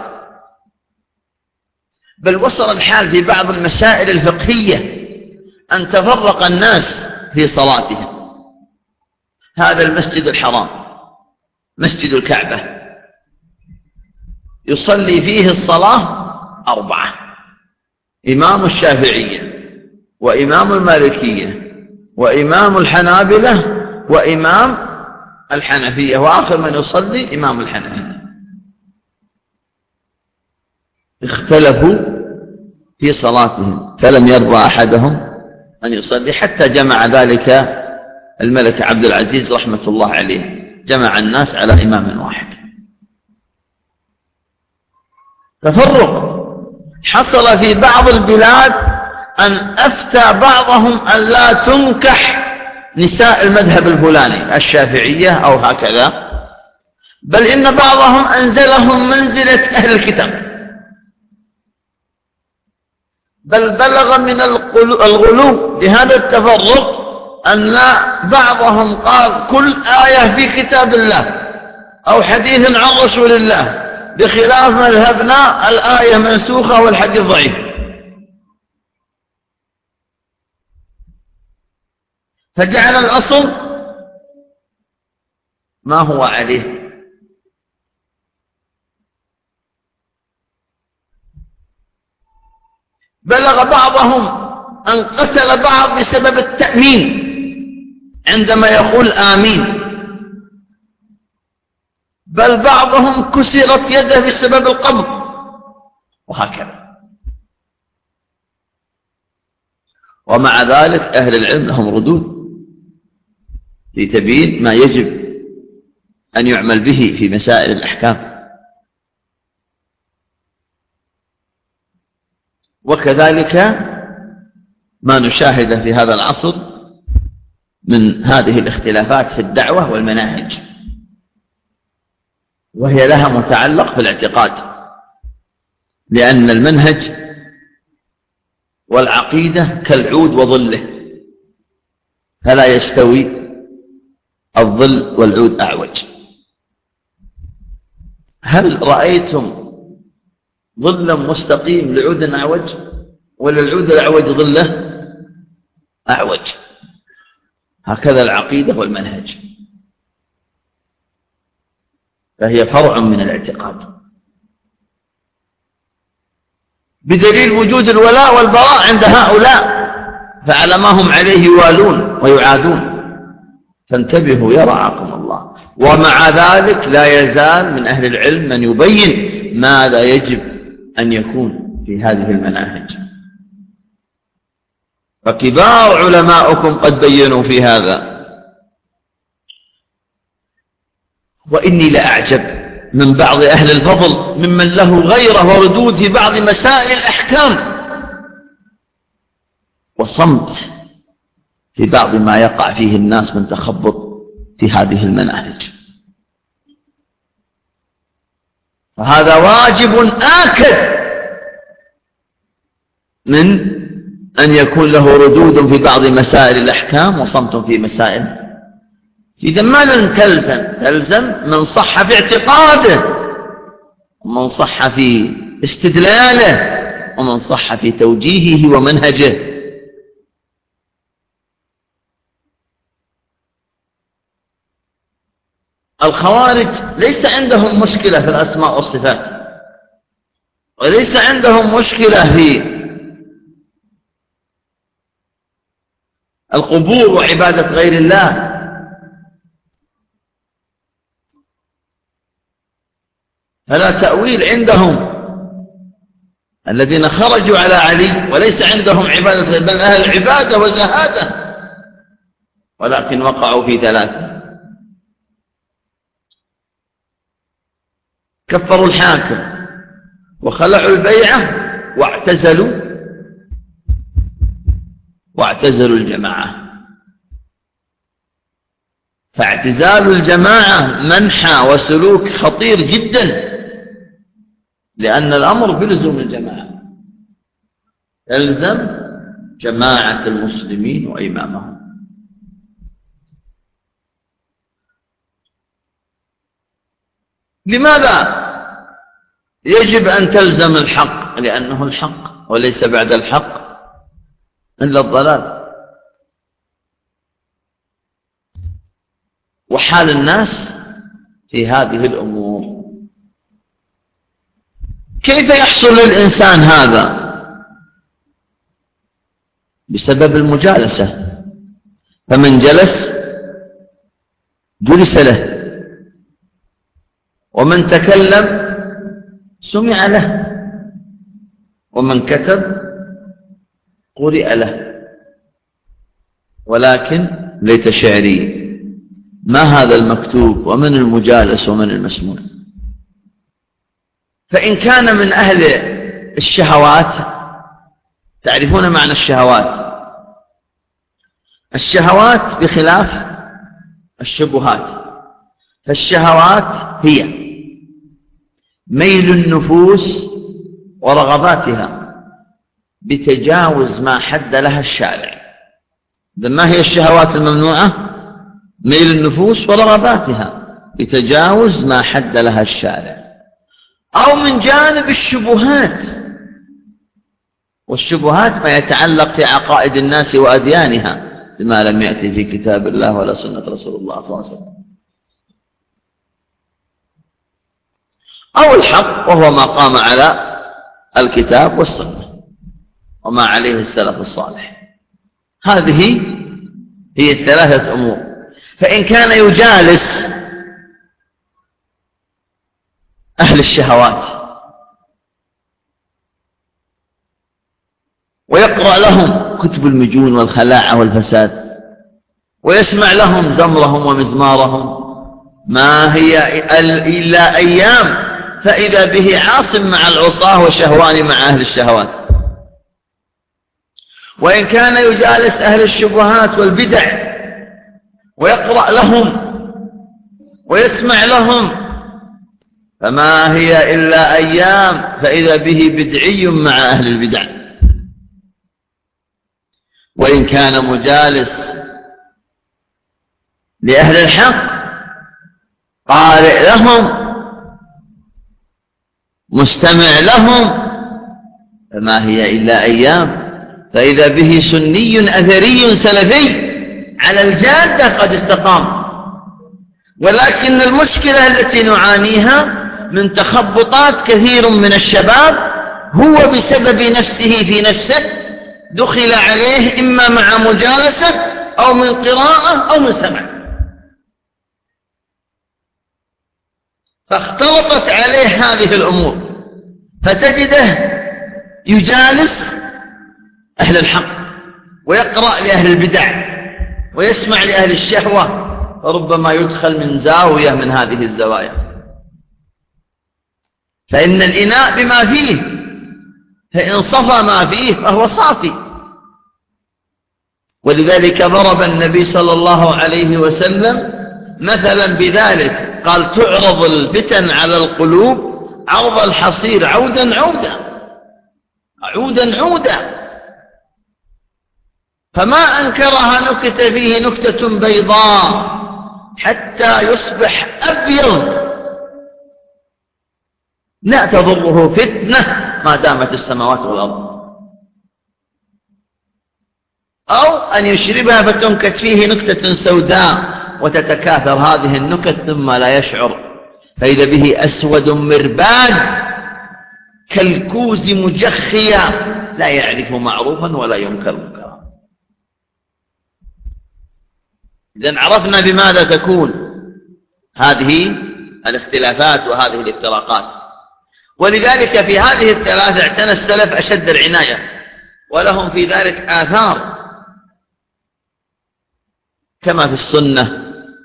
بل وصل الحال في بعض المسائل الفقهية أن تفرق الناس في صلاتهم. هذا المسجد الحرام مسجد الكعبة يصلي فيه الصلاة 4: إمام الشافعية وإمام المالكية وإمام الحنابلة وإمام الحنفية، وآخر من يصلي إمام الحنفية. اختلفوا في صلاتهم فلم يرضى أحدهم أن يصلي، حتى جمع ذلك الملك عبد العزيز رحمة الله عليه، جمع الناس على إمام واحد. تفرق حصل في بعض البلاد أن أفتى بعضهم أن لا تنكح نساء المذهب الفلاني الشافعية أو هكذا، بل إن بعضهم أنزلهم منزلة أهل الكتاب، بل بلغ من الغلو بهذا التفرق أن بعضهم قال كل آية في كتاب الله أو حديث عن رسول الله بخلاف مذهبنا الآية منسوخة والحديث ضعيف. فجعل الأصل ما هو عليه. بلغ بعضهم أن قتل بعض بسبب التأمين عندما يقول آمين، بل بعضهم كسرت يده بسبب القبض، وهكذا. ومع ذلك أهل العلم لهم ردود في تبيين ما يجب أن يعمل به في مسائل الأحكام. وكذلك ما نشاهده في هذا العصر من هذه الاختلافات في الدعوة والمناهج، وهي لها متعلق في الاعتقاد، لأن المنهج والعقيدة كالعود وظله، فلا يستوي الظل والعود أعوج. هل رأيتم ظلا مستقيم لعود أعوج، ولا العود الأعوج ظله أعوج؟ هكذا العقيدة والمنهج، فهي فرع من الاعتقاد، بدليل وجود الولاء والبراء عند هؤلاء، فعلى ما هم عليه يوالون ويعادون. فانتبهوا يا رعاكم الله. ومع ذلك لا يزال من أهل العلم من يبين ماذا يجب أن يكون في هذه المناهج، فكبار علماؤكم قد بينوا في هذا. وإني لأعجب من بعض أهل الفضل ممن له غيره وردود في بعض مسائل الأحكام، وصمت في بعض ما يقع فيه الناس من تخبط في هذه المناهج. فهذا واجب آكد من أن يكون له ردود في بعض مسائل الأحكام وصمت في مسائل. إذا ما لن تلزم من صح في اعتقاده، ومن صح في استدلاله، ومن صح في توجيهه ومنهجه. الخوارج ليس عندهم مشكلة في الأسماء والصفات، وليس عندهم مشكلة في القبور وعبادة غير الله، فلا تأويل عندهم الذين خرجوا على علي، وليس عندهم عبادة بل أهل العبادة والزهادة، ولكن وقعوا في ثلاثة: كفروا الحاكم، وخلعوا البيعة، واعتزلوا الجماعة. فاعتزال الجماعة منحى وسلوك خطير جدا، لأن الأمر بلزوم الجماعة، يلزم جماعة المسلمين وإمامهم. لماذا يجب أن تلزم الحق؟ لأنه الحق، وليس بعد الحق إلا الضلال. وحال الناس في هذه الأمور، كيف يحصل للإنسان هذا؟ بسبب المجالسة. فمن جلس له، ومن تكلم سمع له، ومن كتب قرئ له. ولكن ليت شعري ما هذا المكتوب، ومن المجالس ومن المسموع. فإن كان من أهل الشهوات، تعرفون معنى الشهوات، الشهوات بخلاف الشبهات. فالشهوات هي ميل النفوس ورغباتها بتجاوز ما حد لها الشارع. ما هي الشهوات الممنوعة؟ ميل النفوس ورغباتها بتجاوز ما حد لها الشارع. أو من جانب الشبهات، والشبهات ما يتعلق في عقائد الناس وأديانها بما لم يأتي في كتاب الله ولا سنة رسول الله صلى الله عليه وسلم، أو الحق وهو ما قام على الكتاب والسنة وما عليه السلف الصالح. هذه هي الثلاثة أمور. فإن كان يجالس أهل الشهوات ويقرأ لهم كتب المجون والخلاعة والفساد ويسمع لهم زمرهم ومزمارهم، ما هي إلا أيام فإذا به عاصم مع العصاة وشهوان مع أهل الشهوات. وإن كان يجالس أهل الشبهات والبدع ويقرأ لهم ويسمع لهم، فما هي إلا أيام فإذا به بدعي مع أهل البدع. وإن كان مجالس لأهل الحق قارئ لهم مستمع لهم، فما هي إلا أيام فإذا به سني أثري سلفي على الجادة قد استقام. ولكن المشكلة التي نعانيها من تخبطات كثير من الشباب هو بسبب نفسه في نفسه دخل عليه إما مع مجالسة أو من قراءة أو من سمع، فاختلطت عليه هذه الأمور، فتجده يجالس أهل الحق ويقرأ لأهل البدع ويسمع لأهل الشهوة، فربما يدخل من زاوية من هذه الزوايا. فإن الإناء بما فيه، فإن صفى ما فيه فهو صافي. ولذلك ضرب النبي صلى الله عليه وسلم مثلا بذلك، قال تعرض الفتن على القلوب عرض الحصير عودا عودا عودا عودا، فما أنكرها نكت فيه نكتة بيضاء حتى يصبح أبيض لا تضره فتنة ما دامت السماوات والأرض، أو أن يشربها فتنكت فيه نكتة سوداء وتتكاثر هذه النكت ثم لا يشعر، فإذا به أسود مرباد كالكوز مجخيا لا يعرف معروفا ولا ينكر منكرا. إذن عرفنا بماذا تكون هذه الاختلافات وهذه الافتراقات. ولذلك في هذه الثلاثة اعتنى السلف أشد العناية، ولهم في ذلك آثار كما في السنة،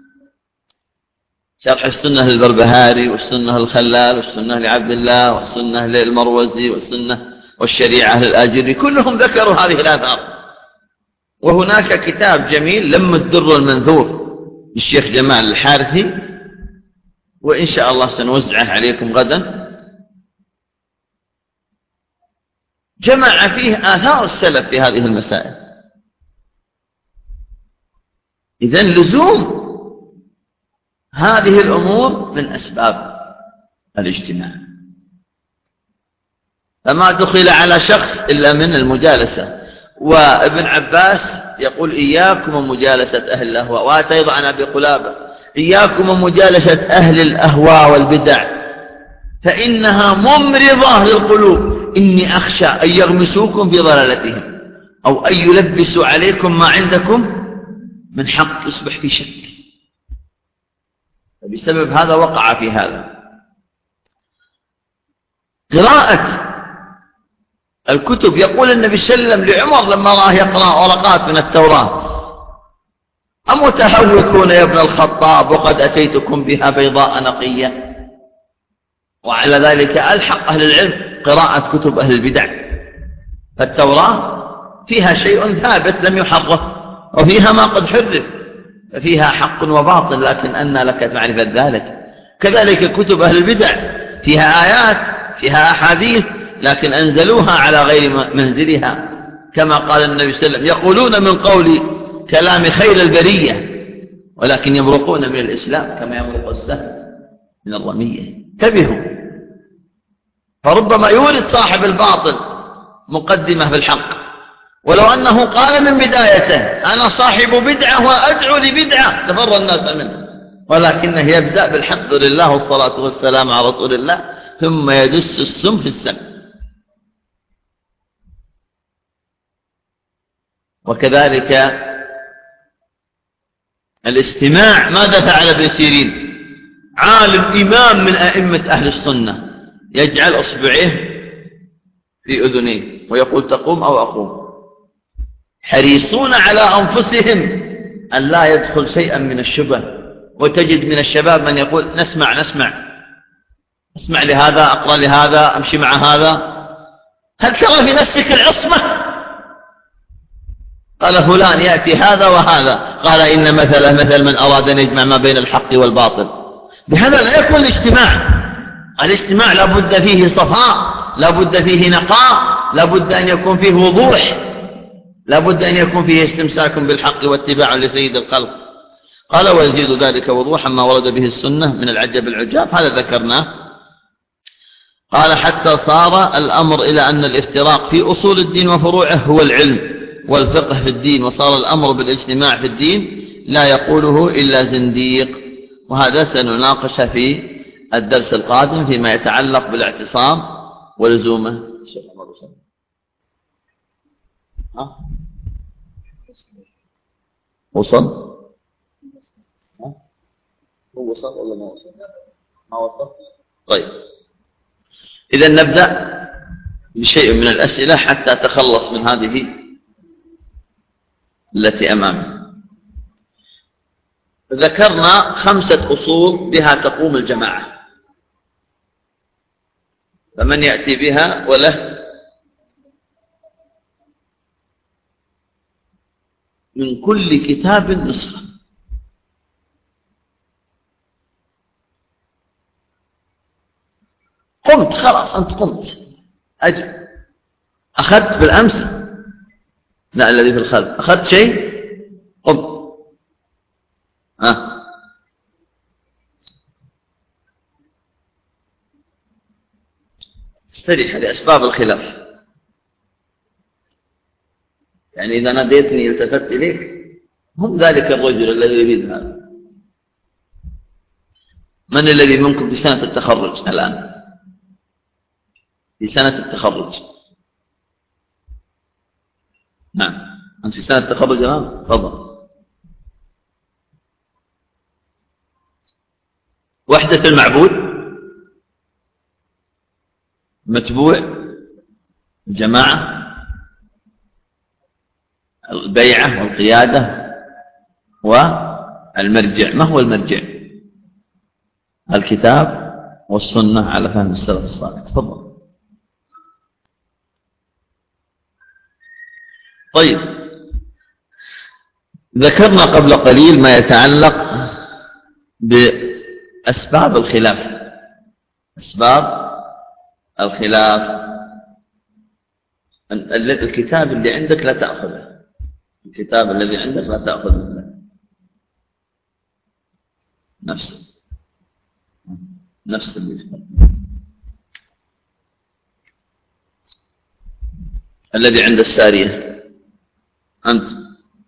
شرح السنة للبربهاري والسنة للخلال والسنة لعبد الله والسنة للمروزي والسنة والشريعة للآجري، كلهم ذكروا هذه الآثار. وهناك كتاب جميل لم الدر المنثور للشيخ جمال الحارثي، وإن شاء الله سنوزعه عليكم غدا، جمع فيه آثار السلف في هذه المسائل. إذن لزوم هذه الأمور من أسباب الاجتماع، فما دخل على شخص إلا من المجالسة. وابن عباس يقول إياكم ومجالسة أهل الأهواء، وأتى أيضا عن أبي قلابة إياكم ومجالسة أهل الأهواء والبدع فإنها ممرضة للقلوب، إني أخشى أن يغمسوكم في ضلالتهم أو أن يلبسوا عليكم ما عندكم من حق يصبح في شك. فبسبب هذا وقع في هذا. قراءة الكتب، يقول النبي صلى الله عليه وسلم لعمر لما راه يقرأ ورقات من التوراة أمتهوكون يا ابن الخطاب وقد أتيتكم بها بيضاء نقية. وعلى ذلك ألحق أهل العلم قراءة كتب أهل البدع، فالتوراة فيها شيء ثابت لم يحرف، وفيها ما قد حرف، ففيها حق وباطل، لكن أنى لك معرفة ذلك. كذلك كتب أهل البدع فيها آيات فيها أحاديث لكن أنزلوها على غير منزلها، كما قال النبي صلى الله عليه وسلم يقولون من قول كلام خير البرية ولكن يمرقون من الإسلام كما يمرق السهم من الرمية. انتبهوا، فربما يورد صاحب الباطل مقدمة بالحق، ولو أنه قال من بدايته أنا صاحب بدعة وأدعو لبدعة تفر الناس منه، ولكنه يبدأ بالحمد لله والصلاة والسلام على رسول الله ثم يدس السم في السم. وكذلك الاستماع، ماذا فعل ابن سيرين؟ عالم إمام من أئمة أهل السنة يجعل أصبعيه في أذنيه ويقول تقوم أو أقوم، حريصون على أنفسهم أن لا يدخل شيئا من الشبه. وتجد من الشباب من يقول نسمع اسمع لهذا، أقرأ لهذا، أمشي مع هذا. هل ترى في نفسك العصمة؟ قال فلان يأتي هذا وهذا، قال إن مثل من أراد أن يجمع ما بين الحق والباطل. بهذا لا يكون الاجتماع لابد فيه صفاء، لابد فيه نقاء، لابد أن يكون فيه وضوح، لابد أن يكون فيه استمساك بالحق واتباع لسيد الخلق. قال ويزيد ذلك وضوحا ما ورد به السنة من العجب العجاب، هذا ذكرناه. قال حتى صار الأمر إلى أن الافتراق في أصول الدين وفروعه هو العلم والفقه في الدين، وصار الأمر بالاجتماع في الدين لا يقوله إلا زنديق. وهذا سنناقش في الدرس القادم فيما يتعلق بالاعتصام ولزومه. وصل؟ هو وصل ولا ما وصل؟ ما وصل؟ طيب، إذا نبدأ بشيء من الأسئلة حتى أتخلص من هذه التي أمامي. ذكرنا 5 أصول بها تقوم الجماعة، فمن يأتي بها وله من كل كتاب نصف. قمت خلاص، أنت قمت أجل أخذت بالأمس، لا الذي في الخلف أخذت شيء قم استريح لأسباب الخلاف. يعني إذا ناديتني التفت إليك هم ذلك الرجل الذي يريد هذا. من الذي منكم في سنة التخرج الآن؟ في سنة التخرج؟ نعم، أنت في سنة التخرج الآن؟ تفضل. وحدة المعبود، متبوع، الجماعة، البيعة والقيادة والمرجع. ما هو المرجع؟ الكتاب والسنة على فهم السلف الصالح. تفضل. طيب، ذكرنا قبل قليل ما يتعلق بأسباب الخلاف. أسباب الخلاف، الكتاب اللي عندك لا تأخذه، الكتاب الذي عندك لا تأخذه، نفس الذي عند السارية. أنت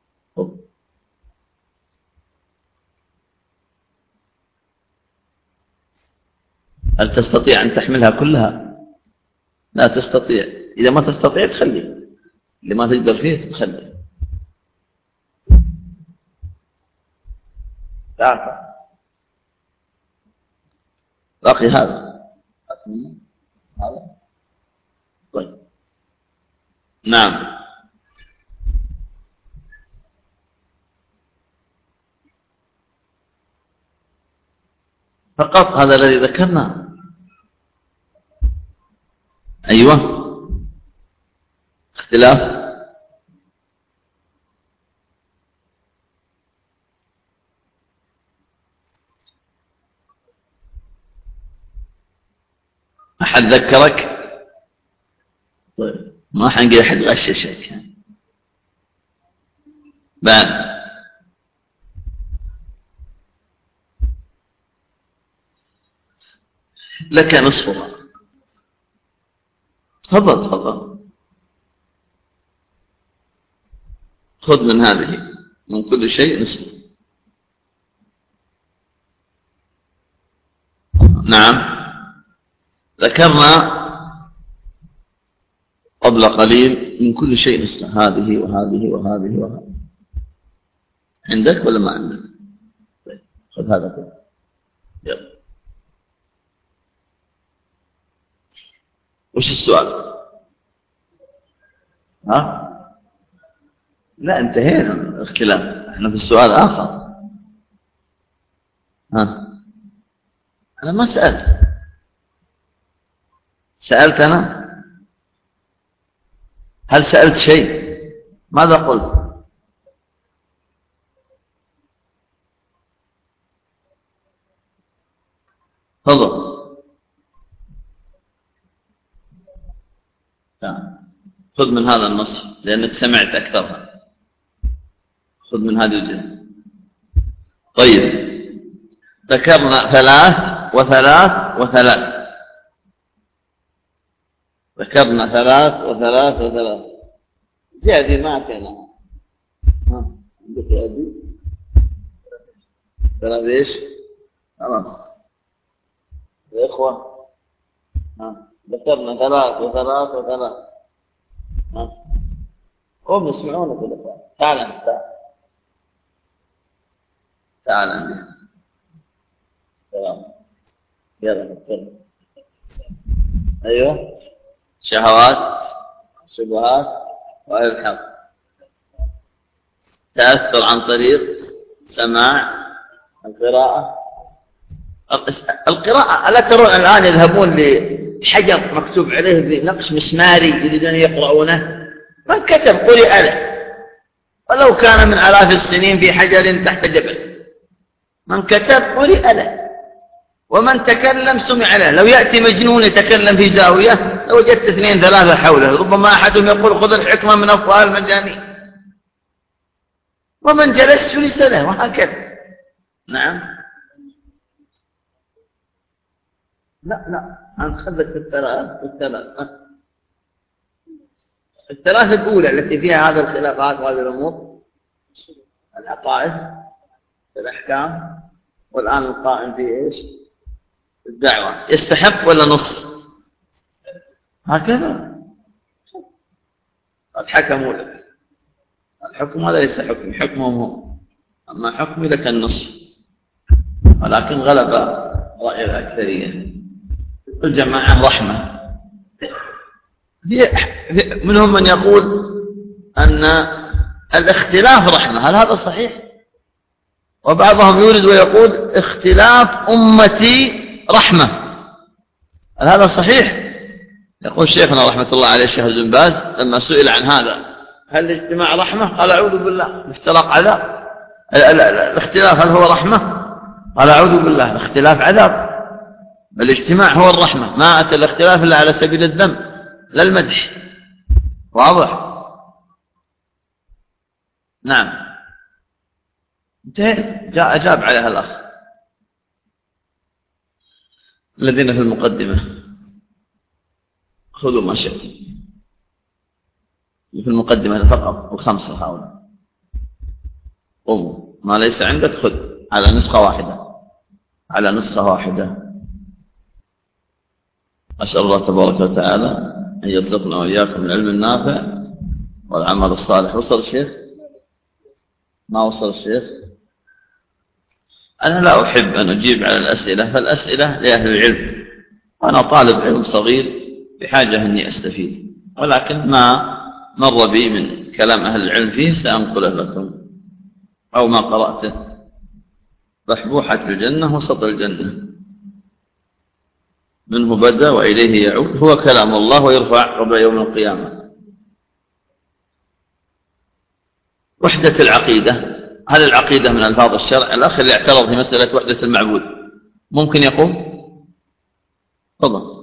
هل تستطيع أن تحملها كلها؟ لا تستطيع. إذا ما تستطيع تخلي، اللي ما تقدر فيه تخلي. تعرف باقي هذا. طيب، نعم. فقط هذا الذي ذكرنا. أيوة، اختلاف. أحد ذكرك؟ طيب، ما حنقل أحد غششك يعني. بان لك نصفها. تفضل تفضل. خذ من هذه من كل شيء نصف. نعم، ذكرنا قبل قليل من كل شيء نصف، هذه وهذه وهذه وهذه. عندك ولا ما عندك؟ خذ هذا كله. يلا، وش السؤال؟ ها؟ لا، انتهينا من الاختلاف، احنا في السؤال آخر. ها؟ أنا ما سألت. سألت أنا؟ هل سألت شيء؟ ماذا قلت؟ تفضل. خذ من هذا النص لأنك سمعت أكثرها. خذ من هذه الجهة. طيب، ذكرنا 3 و3 و3. ذكرنا 3 و3 و3. جهدي ما أعطينا. عندك جهدي 3 إيش؟ خلاص يا إخوة. ذكرنا 3 و3 و3. هم يسمعونك يا إخوة. تعال تعال. يلا نتكلم. أيوه، شهوات، شبهات، والحق. تأثر عن طريق سماع القراءة. القراءة، ألا ترون الآن يذهبون لحجر مكتوب عليه بنقش مسماري يريدون يقرؤونه؟ من كتب قرئ له، ولو كان من آلاف السنين في حجر تحت جبل. من كتب قرئ له، ومن تكلم سمع له. لو يأتي مجنون يتكلم في زاوية لوجدت 2 3 حوله، ربما أحدهم يقول خذ الحكمة من أفواه المجانين، ومن جلس جلس له، وهكذا. نعم. لا أنت خذك في الثلاث الأولى التي فيها هذه الخلافات وهذه الأمور، العقائد، الأحكام، والآن القائم في إيش؟ الدعوة. يستحق ولا نص؟ هكذا قد حكموا لك. الحكم هذا ليس حكم، حكمهم هم، أما حكمي لك النصف. ولكن غلب رأي الأكثرية. الجماعة رحمة. منهم من يقول أن الاختلاف رحمة. هل هذا صحيح؟ وبعضهم يورد ويقول اختلاف أمتي رحمة. هل هذا صحيح؟ يقول شيخنا رحمة الله عليه الشيخ بن باز لما سئل عن هذا، هل الاجتماع رحمة؟ قال أعوذ بالله. الافتراق عذاب. الاختلاف هل هو رحمة؟ قال أعوذ بالله. الاختلاف عذاب. الاجتماع هو الرحمة. ما أتى الاختلاف إلا على سبيل الذم لا المدح. واضح؟ نعم. جاء أجاب عليها الأخ. الذين في المقدمة خذوا ما شئت. في المقدمة فقط، ال5 هؤلاء. قوموا، ما ليس عندك خذ على نسخة واحدة، على نسخة واحدة. أسأل الله تبارك وتعالى أن يرزقنا وإياكم العلم النافع والعمل الصالح. وصل الشيخ؟ ما وصل الشيخ؟ أنا لا أحب أن أجيب على الأسئلة، فالأسئلة لأهل العلم، وأنا طالب علم صغير بحاجة أني أستفيد، ولكن ما مر بي من كلام أهل العلم فيه سأنقله لكم، أو ما قرأته. بحبوحة الجنة وسط الجنة، منه بدأ وإليه يعود، هو كلام الله ويرفع قبل يوم القيامة. وحدة العقيدة، هل العقيدة من ألفاظ الشرع؟ الأخ اللي اعترض في مسألة وحدة المعبود ممكن يقوم؟ تفضل.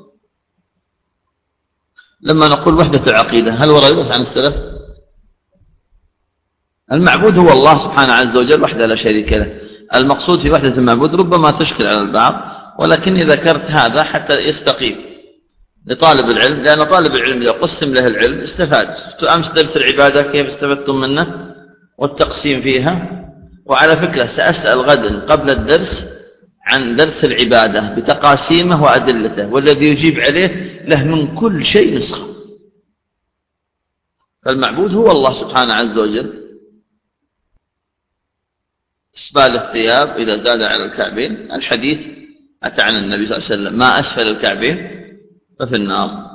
لما نقول وحدة العقيدة هل هو رواية عن السلف؟ المعبود هو الله سبحانه عز وجل وحده لا شريك له. المقصود في وحدة المعبود ربما تشكل على البعض، ولكني ذكرت هذا حتى يستقيم. لطالب العلم، لأن طالب العلم إذا قسم له العلم استفاد. أمس درس العبادة كيف استفدتم منه والتقسيم فيها. وعلى فكرة سأسأل غدا قبل الدرس عن درس العبادة بتقاسيمه وأدلته، والذي يجيب عليه له من كل شيء نسخة. فالمعبود هو الله سبحانه عز وجل. إسبال الثياب إذا زاد على الكعبين، الحديث أتى عن النبي صلى الله عليه وسلم: ما أسفل الكعبين ففي النار،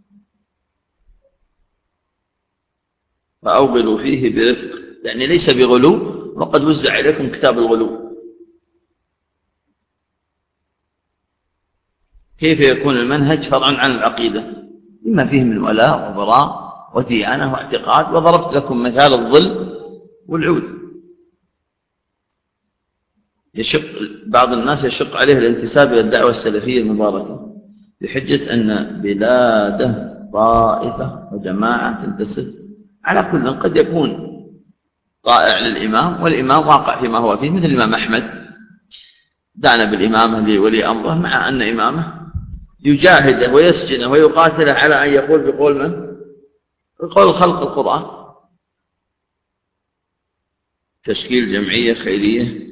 فأوغلوا فيه برفق، يعني ليس بغلو، وقد وزع عليكم كتاب الغلو. كيف يكون المنهج فرعا عن العقيدة؟ لما فيه من ولاء وبراء وديانة واعتقاد. وضربت لكم مثال الظل والعود. بعض الناس يشق عليه الانتساب إلى الدعوة السلفية المباركة بحجة أن بلاده طائفة وجماعة تنتسب. على كل قد يكون طائع للإمام، والإمام واقع فيما هو فيه، مثل الإمام أحمد دعنا بالإمامة لولي أمره، مع أن إمامه يجاهده ويسجنه ويقاتله على أن يقول بقول من؟ بقول خلق القرآن. تشكيل جمعية خيرية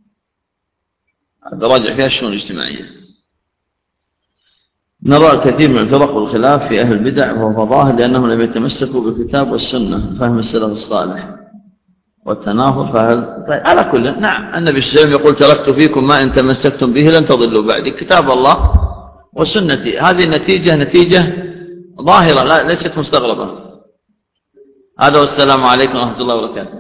راجع فيها الشؤون الاجتماعية. نرى الكثير من الفرق والخلاف في أهل البدع وهو ظاهر لأنهم لم يتمسكوا بالكتاب والسنة فهم السلف الصالح والتناظر. على كل نعم، النبي صلى الله عليه وسلم يقول: تركت فيكم ما إن تمسكتم به لن تضلوا بعدي، كتاب الله وسنتي. هذه نتيجة ظاهرة ليست مستغربة. هذا والسلام عليكم ورحمة الله وبركاته.